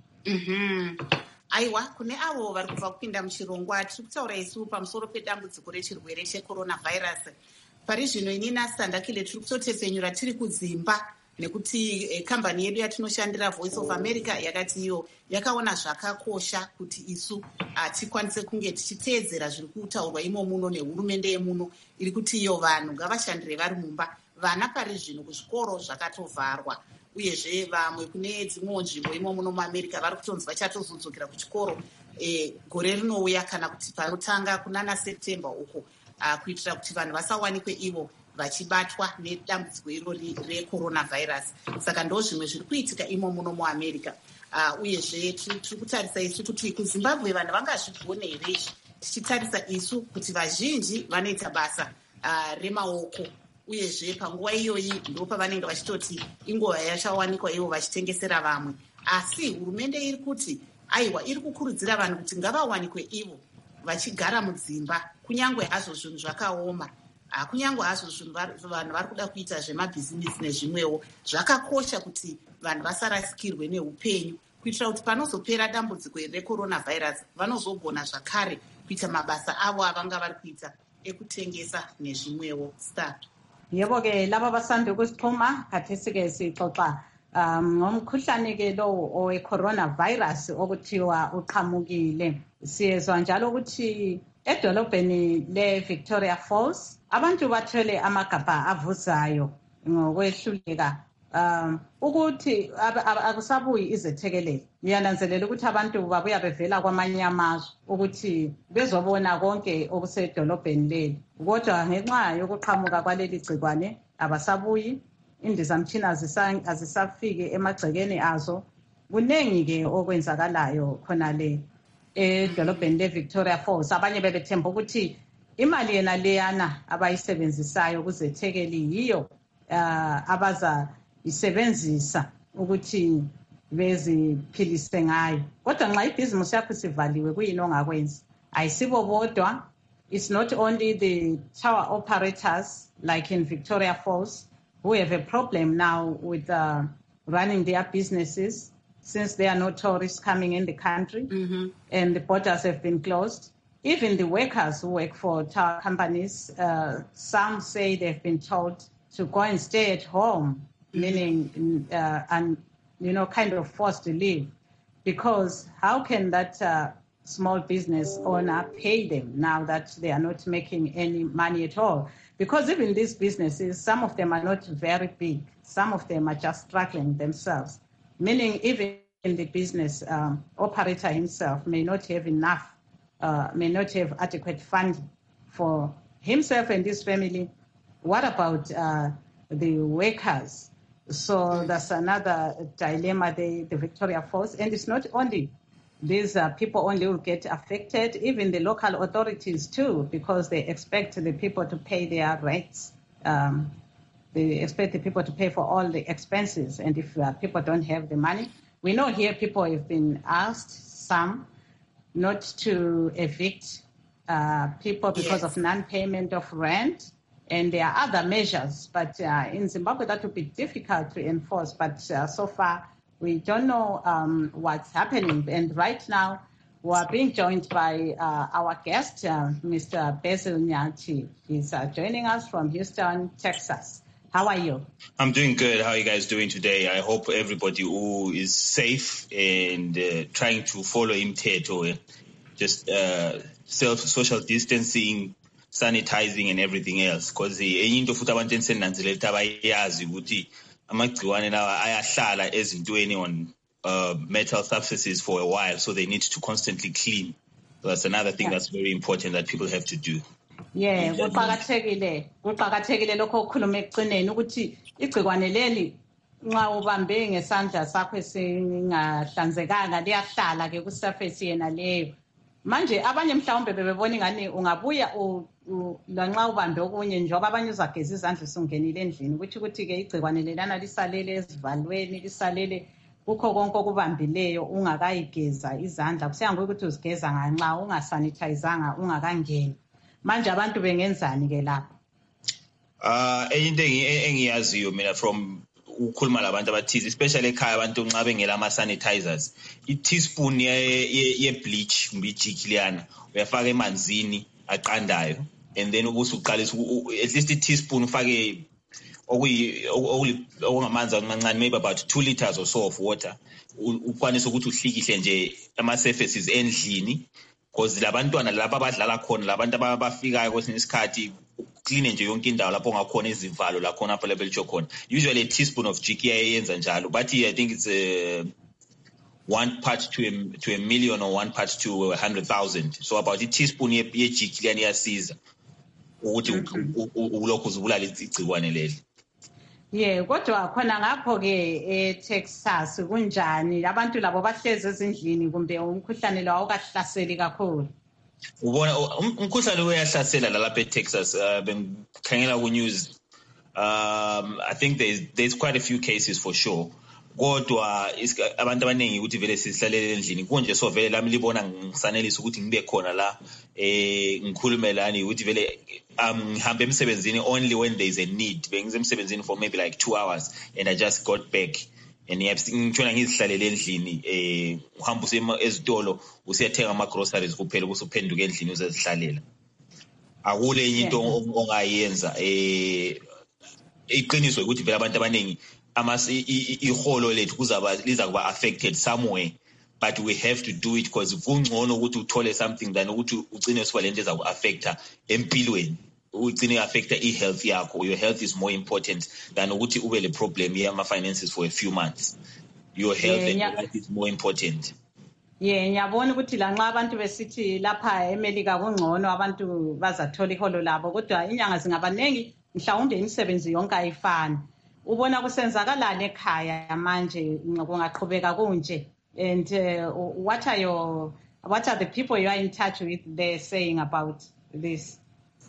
Mm-hmm. Aiwa, kune avo vari kubva kupinda muchirongwa tiri kutaura isu pamusoro pedambudziko rechirwere checoronavirus. Pari zvino ini nasandakile tiri kutotepfenyura tiri kudzimba nekuti kambani yedu yatinoshandira Voice of America yakati iyo yakaona zvakakosha kuti isu uh, tikwanise kunge tichiteedzera zviri kutaurwa imo muno nehurumende yemuno iri kuti iyo vanhu ngavashandire vari mumba. Vana pari zvino kuzvikoro zvakatovharwa, uyezve vamwe kune dzimwewo nzvimbo imo muno muAmerica vari kutonzi vachatozodzokera kuchikoro e, gore rinouya kana kuti panotanga kunana September uko, uh, kuitira kuti vanhu vasawanikwe ivo vachibatwa nedambudziko iro recoronavirus. Saka ndo zvimwe zviri kuitika imo muno muAmerica. Uh, uyezve tiri kutarisa isu kuti kuZimbabwe vanhu vangazvigone here izvi, tichitarisa isu kuti vazhinji vanoita basa uh, remaoko, uyezve panguva iyoyi ndo pavanenge vachitoti ingova yachawanikwa ivo vachitengesera vamwe. Asi hurumende iri kuti aiwa iri kukurudzira vanhu kuti ngavawanikwe ivo vachigara mudzimba, kunyangwe hazvo zvinhu zvakaoma. Kunyange hazvo zvinhu vanhu vari kuda kuita zvemabhizinisi nezvimwewo, zvakakosha kuti vanhu vasarasikirwe neupenyu, kuitira kuti panozopera dambudziko recoronavirus vanozogona zvakare kuita mabasa avo avanga vari kuita ekutengesa nezvimwewo. Star. Yebo ke laba basanda ukusixhuma khathesi ke sixoxa um ngomkhuhlane ke lo owe-coronavirus okuthiwa uqhamukile. Siyezwa njalo ukuthi edolobheni le-Victoria Falls abantu bathwele amagabha avuzayo ngokwehluleka um ukuthi akusabuyi izethekelele. Ngiyananzelela ukuthi abantu babuya bevela kwamanye amazwe ukuthi bezobona konke okusedolobheni leli, kodwa ngenxa yokuqhamuka kwaleli gcikwane abasabuyi, indizamtshina azisafiki emagcekeni azo. Kuningi-ke okwenzakalayo khona le edolobheni le-Victoria Falls. Abanye bebethemba ukuthi imali yena leyana abayisebenzisayo kuzethekeli yiyo uh, abaza isebenzisa ukuthi beziphilise ngayo. Kodwa nxa ibhizimusi yakho sivaliwe kuyini ongakwenza? Ayisibo bodwa. It's not only the tower operators like in Victoria Falls who have a problem now with uh, running their businesses since there are no tourists coming in the country, mm-hmm. and the borders have been closed. Even the workers who work for tower companies, uh, some say they've been told to go and stay at home, mm-hmm. meaning, uh, and you know, kind of forced to leave, because how can that uh, small business owner pay them now that they are not making any money at all? Because even these businesses, some of them are not very big. Some of them are just struggling themselves, meaning even the business um, operator himself may not have enough, uh, may not have adequate funding for himself and his family. What about uh, the workers? So that's another dilemma, the, the Victoria Falls. And it's not only these uh, people only will get affected, even the local authorities too, because they expect the people to pay their rates. Um, they expect the people to pay for all the expenses. And if uh, people don't have the money, we know here people have been asked, some, not to evict uh, people because yes. of non-payment of rent. And there are other measures, but uh, in Zimbabwe that would be difficult to enforce. But uh, so far, we don't know um, what's happening. And right now, we are being joined by uh, our guest, uh, Mister Basil Nyathi. He's uh, joining us from Houston, Texas. How are you? I'm doing good. How are you guys doing today? I hope everybody who is safe and uh, trying to follow imithetho, just uh, self social distancing, sanitizing and everything else, because enye into futhi abantu ensenanzelela ukuthi abayazi ukuthi amagciwane lawa ayahlala ezintweni on uh, metal surfaces for a while, so they need to constantly clean. So that's another thing yeah. that's very important that people have to do. Yeah, kuqakathekile kuqakathekile lokho ukukhuluma ekucineni ukuthi igcikwane leli nxa ubambe ngesandla sakho esingahlanzekanga liyahlala ke ku surface yena leyo. Manje abanye mhlawumbe bebebona ingani ungabuya lanxa ubambe okunye njengoba abanye uzageza izandla usungenile endlini ukuthi ukuthi-ke igcikwane lelana lisalele ezivalweni lisalele kukho konke okubambileyo ungakayigeza izandla kusiyangokuya ukuthi uzigeza nganxa ungasanithayizanga ungakangeni manje abantu bengenzani-ke lapho? Uh, into engiyaziyo mina from ukhuluma labantu abathize especially ekhaya abantu nxa bengela ama-sanitizers i-teaspoon ye-bleach kumbe ijiki liyana uyafaka emanzini aqandayo and then ubusuqalisa at least i-teaspoon ufake okungamanzi amancane maybe about two liters or so of water ukwanisa ukuthi uhlikihle nje ama-surfaces endlini because labantwana lapha abadlala khona labantu abafikayo kwesinye isikhathi clean nje yonke indawo lapho ngakhona izivalo la khona apho level khona usually a teaspoon of jiki iyayenza njalo but I think it's a one part to a, to a million or one part to a hundred thousand so about a teaspoon ye jiki liyani yasiza ukuthi ulokhu uzibulala igcikwane leli. Yeah, kodwa khona ngapho-ke eTexas kunjani abantu labo bahlezi ezindlini kumbe umkhuhlane lo awukahlaseli kakhulu? Ubona umkhuhlane uyahlasela lalapha eTexas bengikhangela ku-news um I think there's there's quite a few cases for sure kodwa abantu abaningi ukuthi vele sisihlalele endlini konje so vele lami libona ngisanelisa ukuthi ngibe khona la eh ngikhulume lani ukuthi vele um ngihambe emsebenzini only when there is a need bengize emsebenzini for maybe like two hours and I just got back and ngitshona ngizihlalele endlini eh uhamba usema ezitolo usiyathenga ama groceries kuphela ubusuphenduka endlini uzezihlalela akule enye into ongayenza eh iqiniso ukuthi vele abantu abaningi amasi iholo lethu kuzaba liza kuba affected somewhere but we have to do it because kungcono ukuthi uthole something than ukuthi ugcine usibalento eza ku-affecta empilweni ugcine affecta i-health yakho. Your health is more important than ukuthi ube le problem yama-finances for a few months. Your health yeah, and your health is more important. Yeah, ngiyabona ukuthi lanxa abantu besithi lapha eMelika kungcono abantu bazathola iholo labo kodwa inyanga zingabaningi mhlawumbe imisebenzi yonke ayifani. Ubona kusenzakalani ekhaya manje kungaqhubeka kunje and uh, what are your what are the people you are in touch with they're saying about this?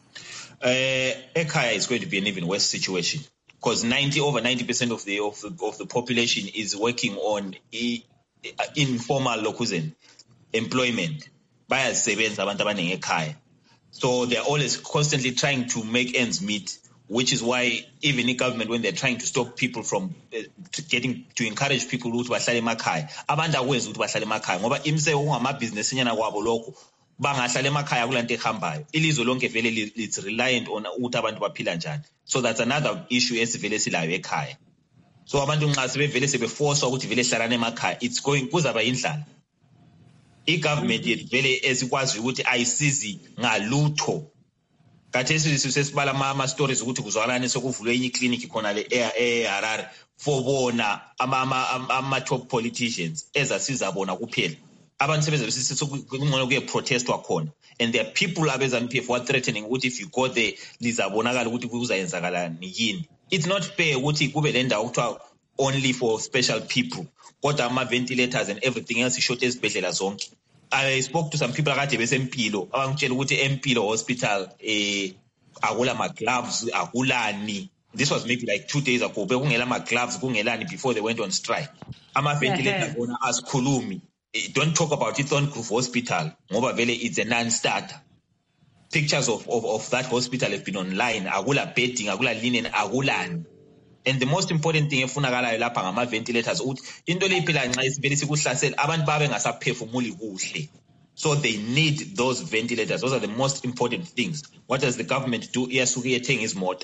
Uh, ekhaya is going to be an even worse situation because ninety over ninety percent of the of the of the population is working on e, informal lokuzen employment. Bayasebenza abantu abaningi ekhaya. So they're always constantly trying to make ends meet, which is why even the government, when they're trying to stop people from uh, to getting to encourage people ukuthi bahlale emakhaya, abantu akwenzi ukuthi bahlale emakhaya ngoba imse ungamabusiness nyana kwabo lokho bangahlala emakhaya kulanto ehambayo. Ilizwe lonke vele it's reliant on ukuthi abantu baphila njani. So that's another issue esivele silayo ekhaya. So abantu nxa sebevele sebeforcwa ukuthi vele hlalane emakhaya, it's going kuzaba indlala. I-government yethu vele esikwazi ukuthi ayisizi ngalutho. Kathesi sesibala ama stories ukuthi kuzwakala sokuvulwe enye clinic khona le eHarare for bona ama ama top politicians ezasiza bona kuphela. Abantu sebeze kungcono kuye protestwa khona and there are people abezan P F who are threatening ukuthi if you go there lizabonakala ukuthi kuzayenzakalani yini. It's not fair ukuthi kube le ndawo kuthiwa only for special people kodwa ama ventilators and everything else ishort ezibhedlela zonke. I spoke to some people akade besempilo abangitshela ukuthi empilo hospital eh akula ma gloves akulani. This was maybe like two days ago bekungela ma gloves kungelani before they went on strike. Ama ventilators bona asikhulumi. Don't talk about it on Thorncliffe Hospital ngoba vele it's a non-starter. Pictures of, of of that hospital have been online. Akula bedding, akula linen, akulani. And the most important thing efunakalayo lapha ngama ventilators ukuthi into leyiphila nxa isivele sikuhlasela abantu babe ngasaphefumuli kuhle. So they need those ventilators. Those are the most important things. What does the government do? Iyasuke yethenga izimota.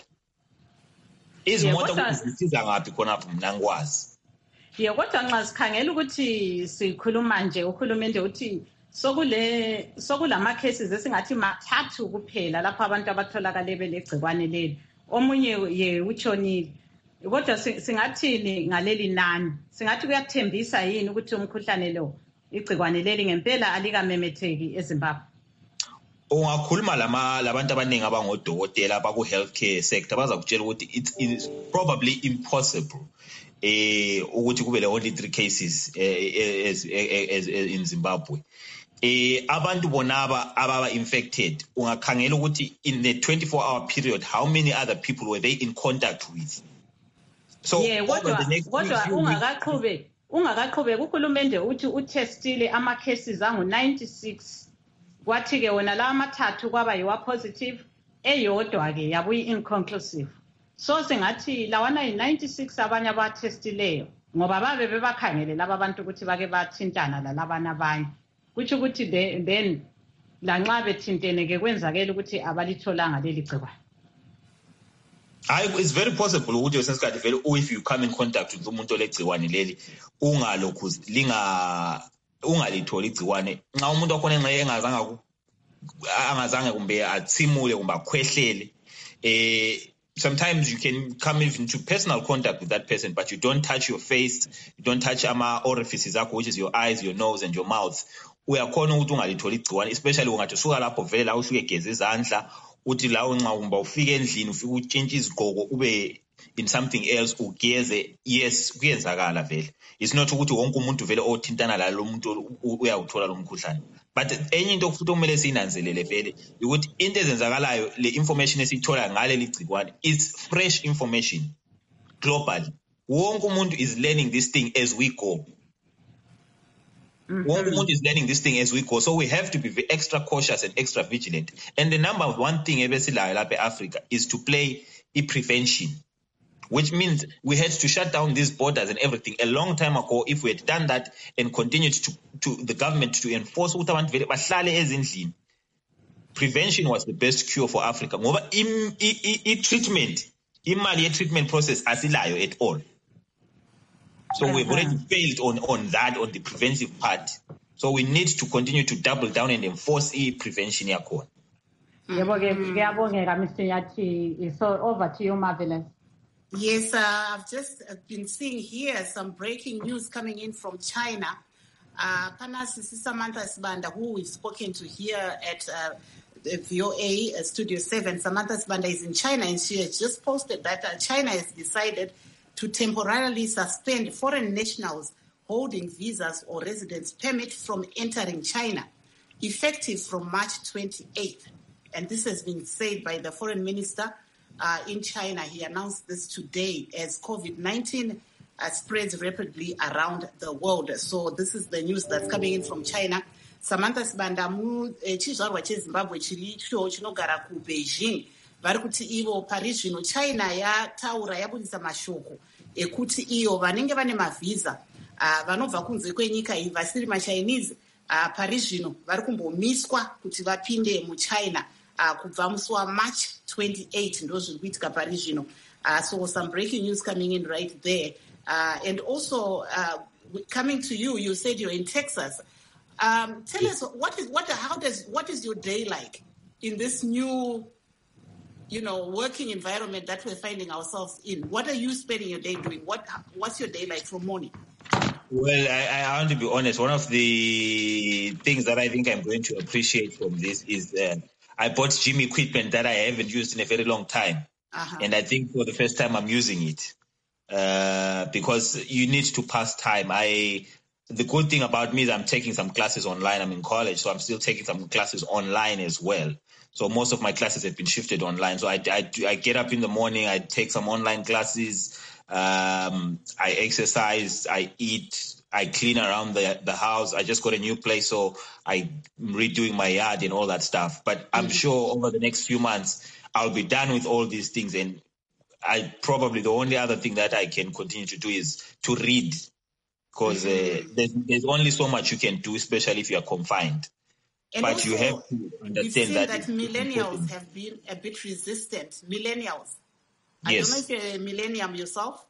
Izimota kuzisiza ngaphi khonapho mina ngikwazi. Yeah, kodwa nxa sikhangela ukuthi sikhuluma nje uhulumende uthi sokule sokulama cases esingathi mathathu kuphela lapha abantu abatholakala belegcikwane leli. Omunye ye utshonile. Kodwa singathini ngaleli nani? Singathi kuyathembisa yini ukuthi umkhuhlane lo igcikwane leli ngempela alikamemetheki eZimbabwe? Ungakhuluma lama labantu abaningi abangodokotela abaku healthcare sector bazakutshela ukuthi it is probably impossible eh ukuthi kube le only three cases eh, as, as, as in Zimbabwe. eh abantu bonaba ababa infected ungakhangela ukuthi in the twenty-four hour period how many other people were they in contact with. So yeah, kodwa kodwa ungakaqhubeki ungakaqhubeki uhulumende uthi utestile ama cases angu ninety-six kwathi ke wona la amathathu kwaba yiwa positive eyodwa ke yabuyi inconclusive. So singathi lawana yi ninety-six abanye abatestileyo ngoba babe bebakhangele laba bantu ukuthi bake bathintana lalabana abanye kuthi ukuthi then lanxa bethintene ke kwenzakela ukuthi abalitholanga leli gciwane. I, it's very possible ukuthi sesikade vele if you come in contact with umuntu olegciwane leli ungalokhu linga ungalitholi igciwane nxa umuntu okhona enxe engazange angazange kumbe athimule kumbe akhwehlele eh sometimes you can come even to personal contact with that person but you don't touch your face, you don't touch ama orifices akho which is your eyes, your nose and your mouth. Uyakhona ukuthi ungalitholi igciwane especially ungathi usuka lapho vele la usuke geza izandla uthi la unxa kumba ufike endlini ufike utshintshe izigqoko ube in something else ugeze. Yes, kuyenzakala vele. It's not ukuthi wonke umuntu vele othintana la lo muntu uyawuthola lo mkhuhlane. But enye into futhi okumele sinanzelele vele ukuthi into ezenzakalayo le information esithola ngale ligcikwane is fresh information globally. Wonke umuntu is learning this thing as we go. Mm-hmm. Wonke umuntu is learning this thing as we go. So we have to be extra cautious and extra vigilant. And the number one thing ebesilayo lapha eAfrica is to play i-prevention, which means we had to shut down these borders and everything a long time ago. If we had done that and continued to, to the government to enforce ukuthi abantu vele bahlale ezindlini, prevention was the best cure for Africa. Ngoba i-treatment, imali ye-treatment process asilayo at all. So uh-huh. we've already failed on, on that, on the preventive part. So we need to continue to double down and enforce i-prevention yakhona. Ngiyabongela Mister Nyathi. So over to you, Marvelous. Yes, uh, I've just been seeing here some breaking news coming in from China. Uh, Panas Samantha Sibanda, who we've spoken to here at uh, V O A uh, Studio seven. Samantha Sibanda is in China and she has just posted that uh, China has decided to temporarily suspend foreign nationals holding visas or residence permit from entering China, effective from March twenty-eighth. And this has been said by the foreign minister Uh, in China. He announced this today as COVID nineteen uh, spreads rapidly around the world. So this is the news that's coming in from China. Samantha Sibanda mu chizvarwa cheZimbabwe chiricho chinogara ku Beijing vari kuti ivo Paris zvino China yataura yabudisa mashoko ekuti iyo vanenge vane mavhisa uh, vanobva kunze kwenyika iyi vasiri maChinese uh, Paris zvino vari kumbomiswa kuti vapinde muChina Uh, kubva musi wa March twenty-eighth ndo zviri kuitika Paris zvino. Uh, so some breaking news coming in right there. Uh, and also uh, coming to you, you said you're in Texas. Um, tell us what is what how does what is your day like in this new, you know, working environment that we're finding ourselves in? What are you spending your day doing? What what's your day like from morning? Well, I, I want to be honest. One of the things that I think I'm going to appreciate from this is uh, I bought gym equipment that I haven't used in a very long time. Uh-huh. And I think for the first time I'm using it uh, because you need to pass time. I The good thing about me is I'm taking some classes online. I'm in college, so I'm still taking some classes online as well. So most of my classes have been shifted online. So I, I, I get up in the morning, I take some online classes, um, I exercise, I eat, I clean around the the house. I just got a new place, so I'm redoing my yard and all that stuff. But I'm mm-hmm. sure over the next few months, I'll be done with all these things. And I probably the only other thing that I can continue to do is to read, because mm-hmm. uh, there's, there's only so much you can do, especially if you are confined. And but also, you have to understand that, that millennials have been a bit resistant. Millennials. I yes. don't know if you're a millennium yourself.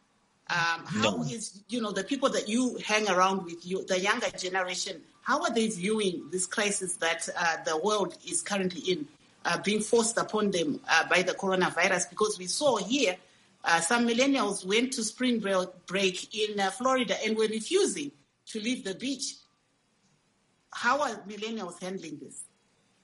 Um, how no. is, you know, the people that you hang around with, you, the younger generation, how are they viewing this crisis that uh, the world is currently in, uh, being forced upon them uh, by the coronavirus? Because we saw here uh, some millennials went to spring break in uh, Florida and were refusing to leave the beach. How are millennials handling this?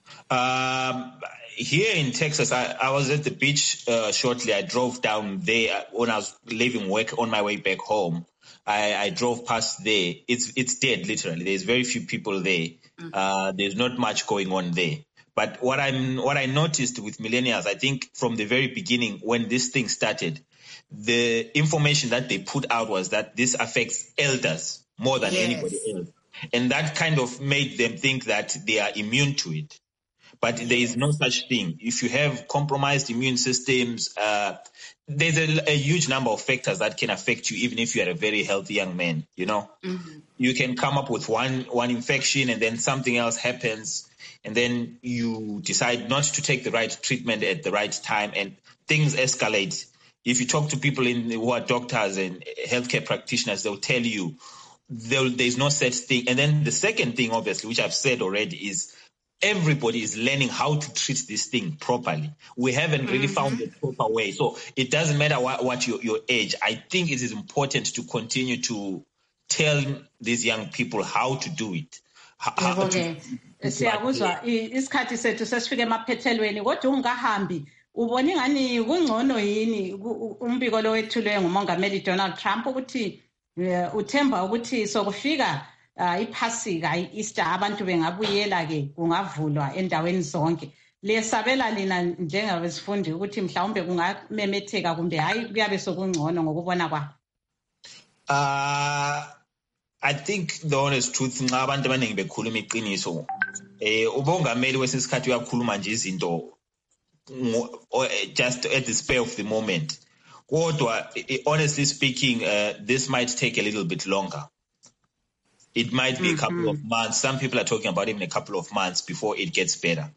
Um, here in Texas, I, I was at the beach uh, shortly. I drove down there when I was leaving work on my way back home. I, I drove past there. It's it's dead, literally. There's very few people there. Mm-hmm. Uh, there's not much going on there. But what I'm what I noticed with millennials, I think from the very beginning when this thing started, the information that they put out was that this affects elders more than yes. anybody else. And that kind of made them think that they are immune to it. But there is no such thing. If you have compromised immune systems, uh, there's a, a huge number of factors that can affect you, even if you are a very healthy young man, you know. Mm-hmm. You can come up with one one infection and then something else happens, and then you decide not to take the right treatment at the right time, and things escalate. If you talk to people in, who are doctors and healthcare practitioners, they'll tell you there's no such thing. And then the second thing, obviously, which I've said already, is everybody is learning how to treat this thing properly. We haven't really mm-hmm. found the proper way. So it doesn't matter what, what your, your age. I think it is important to continue to tell these young people how to do it. How okay. Siyakuzwa isikhathi sethu sesifike emaphethelweni kodwa ungahambi ubona ingani kungcono yini umbiko lo wethulwe ngumongameli Donald Trump ukuthi uthemba ukuthi sokufika iphasika i-Easter abantu bengabuyela ke kungavulwa endaweni zonke. Lesabela lina njengabesifundi ukuthi mhlawumbe kungamemetheka kumbe hayi kuyabe sokungcono ngokubona kwakho. Uh I think the honest truth nxa abantu abaningi bekhuluma iqiniso eh ubongameli wesisikhathi uyakhuluma nje izinto just at the spur of the moment. Kodwa honestly speaking, uh, this might take a little bit longer. It might be mm-hmm. a couple of months. Some people are talking about even a couple of months before it gets better.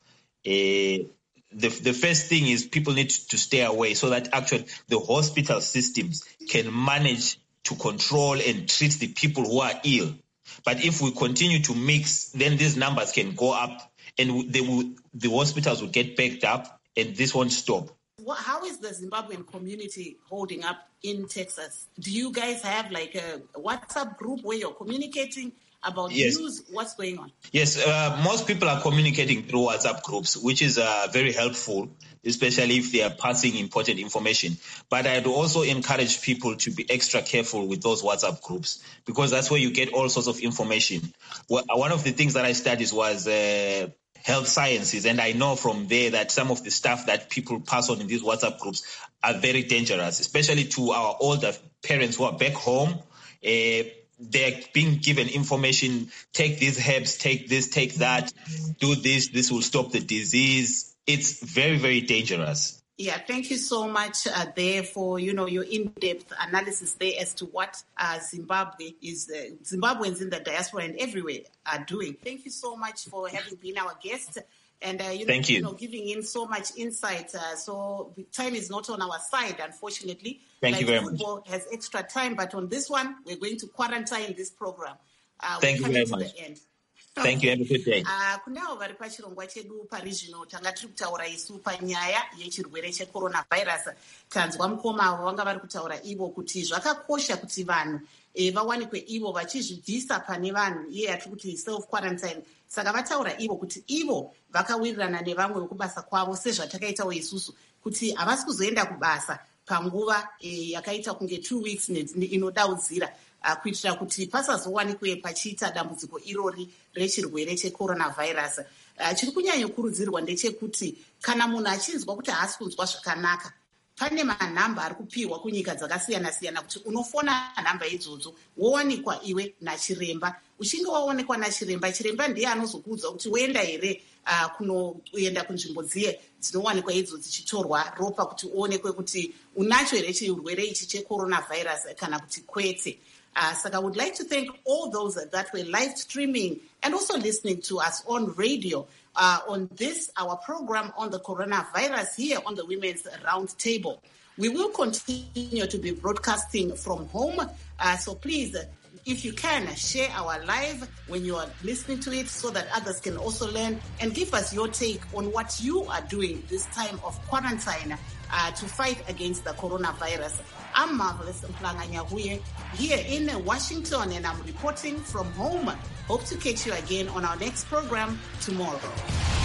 Uh, the the first thing is people need to stay away so that actually the hospital systems can manage to control and treat the people who are ill. But if we continue to mix, then these numbers can go up and they will, the hospitals will get backed up and this won't stop. How is the Zimbabwean community holding up in Texas? Do you guys have like a WhatsApp group where you're communicating about yes. news? What's going on? Yes, uh, most people are communicating through WhatsApp groups, which is uh, very helpful, especially if they are passing important information. But I'd also encourage people to be extra careful with those WhatsApp groups because that's where you get all sorts of information. Well, one of the things that I studied was uh, health sciences, and I know from there that some of the stuff that people pass on in these WhatsApp groups are very dangerous, especially to our older parents who are back home. Uh, they're being given information, take these herbs, take this, take that, do this, this will stop the disease. It's very, very dangerous. Yeah, thank you so much uh, there for, you know, your in-depth analysis there as to what uh, Zimbabwe is, uh, Zimbabweans in the diaspora and everywhere are doing. Thank you so much for having been our guest and, uh, you, know, thank you. you know, giving in so much insight. Uh, so time is not on our side, unfortunately. Thank like you very football much. Has extra time, but on this one, we're going to quarantine this program. Uh, thank you very much. The end. Thank you. Have a good day. Kunao vari pachirongwa chedu parizvino tanga tiri kutaura isu panyaya yechirwere cheCoronavirus. Tanzwa mukoma avo vanga vari kutaura ivo kuti zvakakosha kuti vanhu vawanikwe ivo vachizvibvisa pane vanhu iye yatiri kuti self quarantine. Saka vataura ivo kuti ivo vakawirirana nevamwe vekubasa kwavo sezvatakaitawo isusu kuti havasi kuzoenda kubasa panguva yakaita kunge two weeks inodaudzira. Uh, kuitira kuti pasazowanikwe pachiita dambudziko irori rechirwere cheCoronavirus. Uh, chiri kunyanyokurudzirwa ndechekuti kana munhu achinzwa kuti haasi kunzwa zvakanaka, pane manhamba ari kupiwa kunyika dzakasiyana-siyana kuti unofona nhamba idzodzo wowanikwa iwe nachiremba. Uchinge waonekwa nachiremba, chiremba ndiye anozokuudza kuti woenda here uh, kunoenda kunzvimbo dziye dzinowanikwa idzo dzichitorwa ropa kuti uonekwe kuti unacho here chirwere ichi cheCoronavirus kana kuti kwete. Uh, so I would like to thank all those that were live streaming and also listening to us on radio uh, on this, our program on the coronavirus here on the Women's Roundtable. We will continue to be broadcasting from home. Uh, so please, if you can, share our live when you are listening to it so that others can also learn and give us your take on what you are doing this time of quarantine uh, to fight against the coronavirus. I'm Marvelous Mplanga-Nyahuye here in Washington and I'm reporting from home. Hope to catch you again on our next program tomorrow.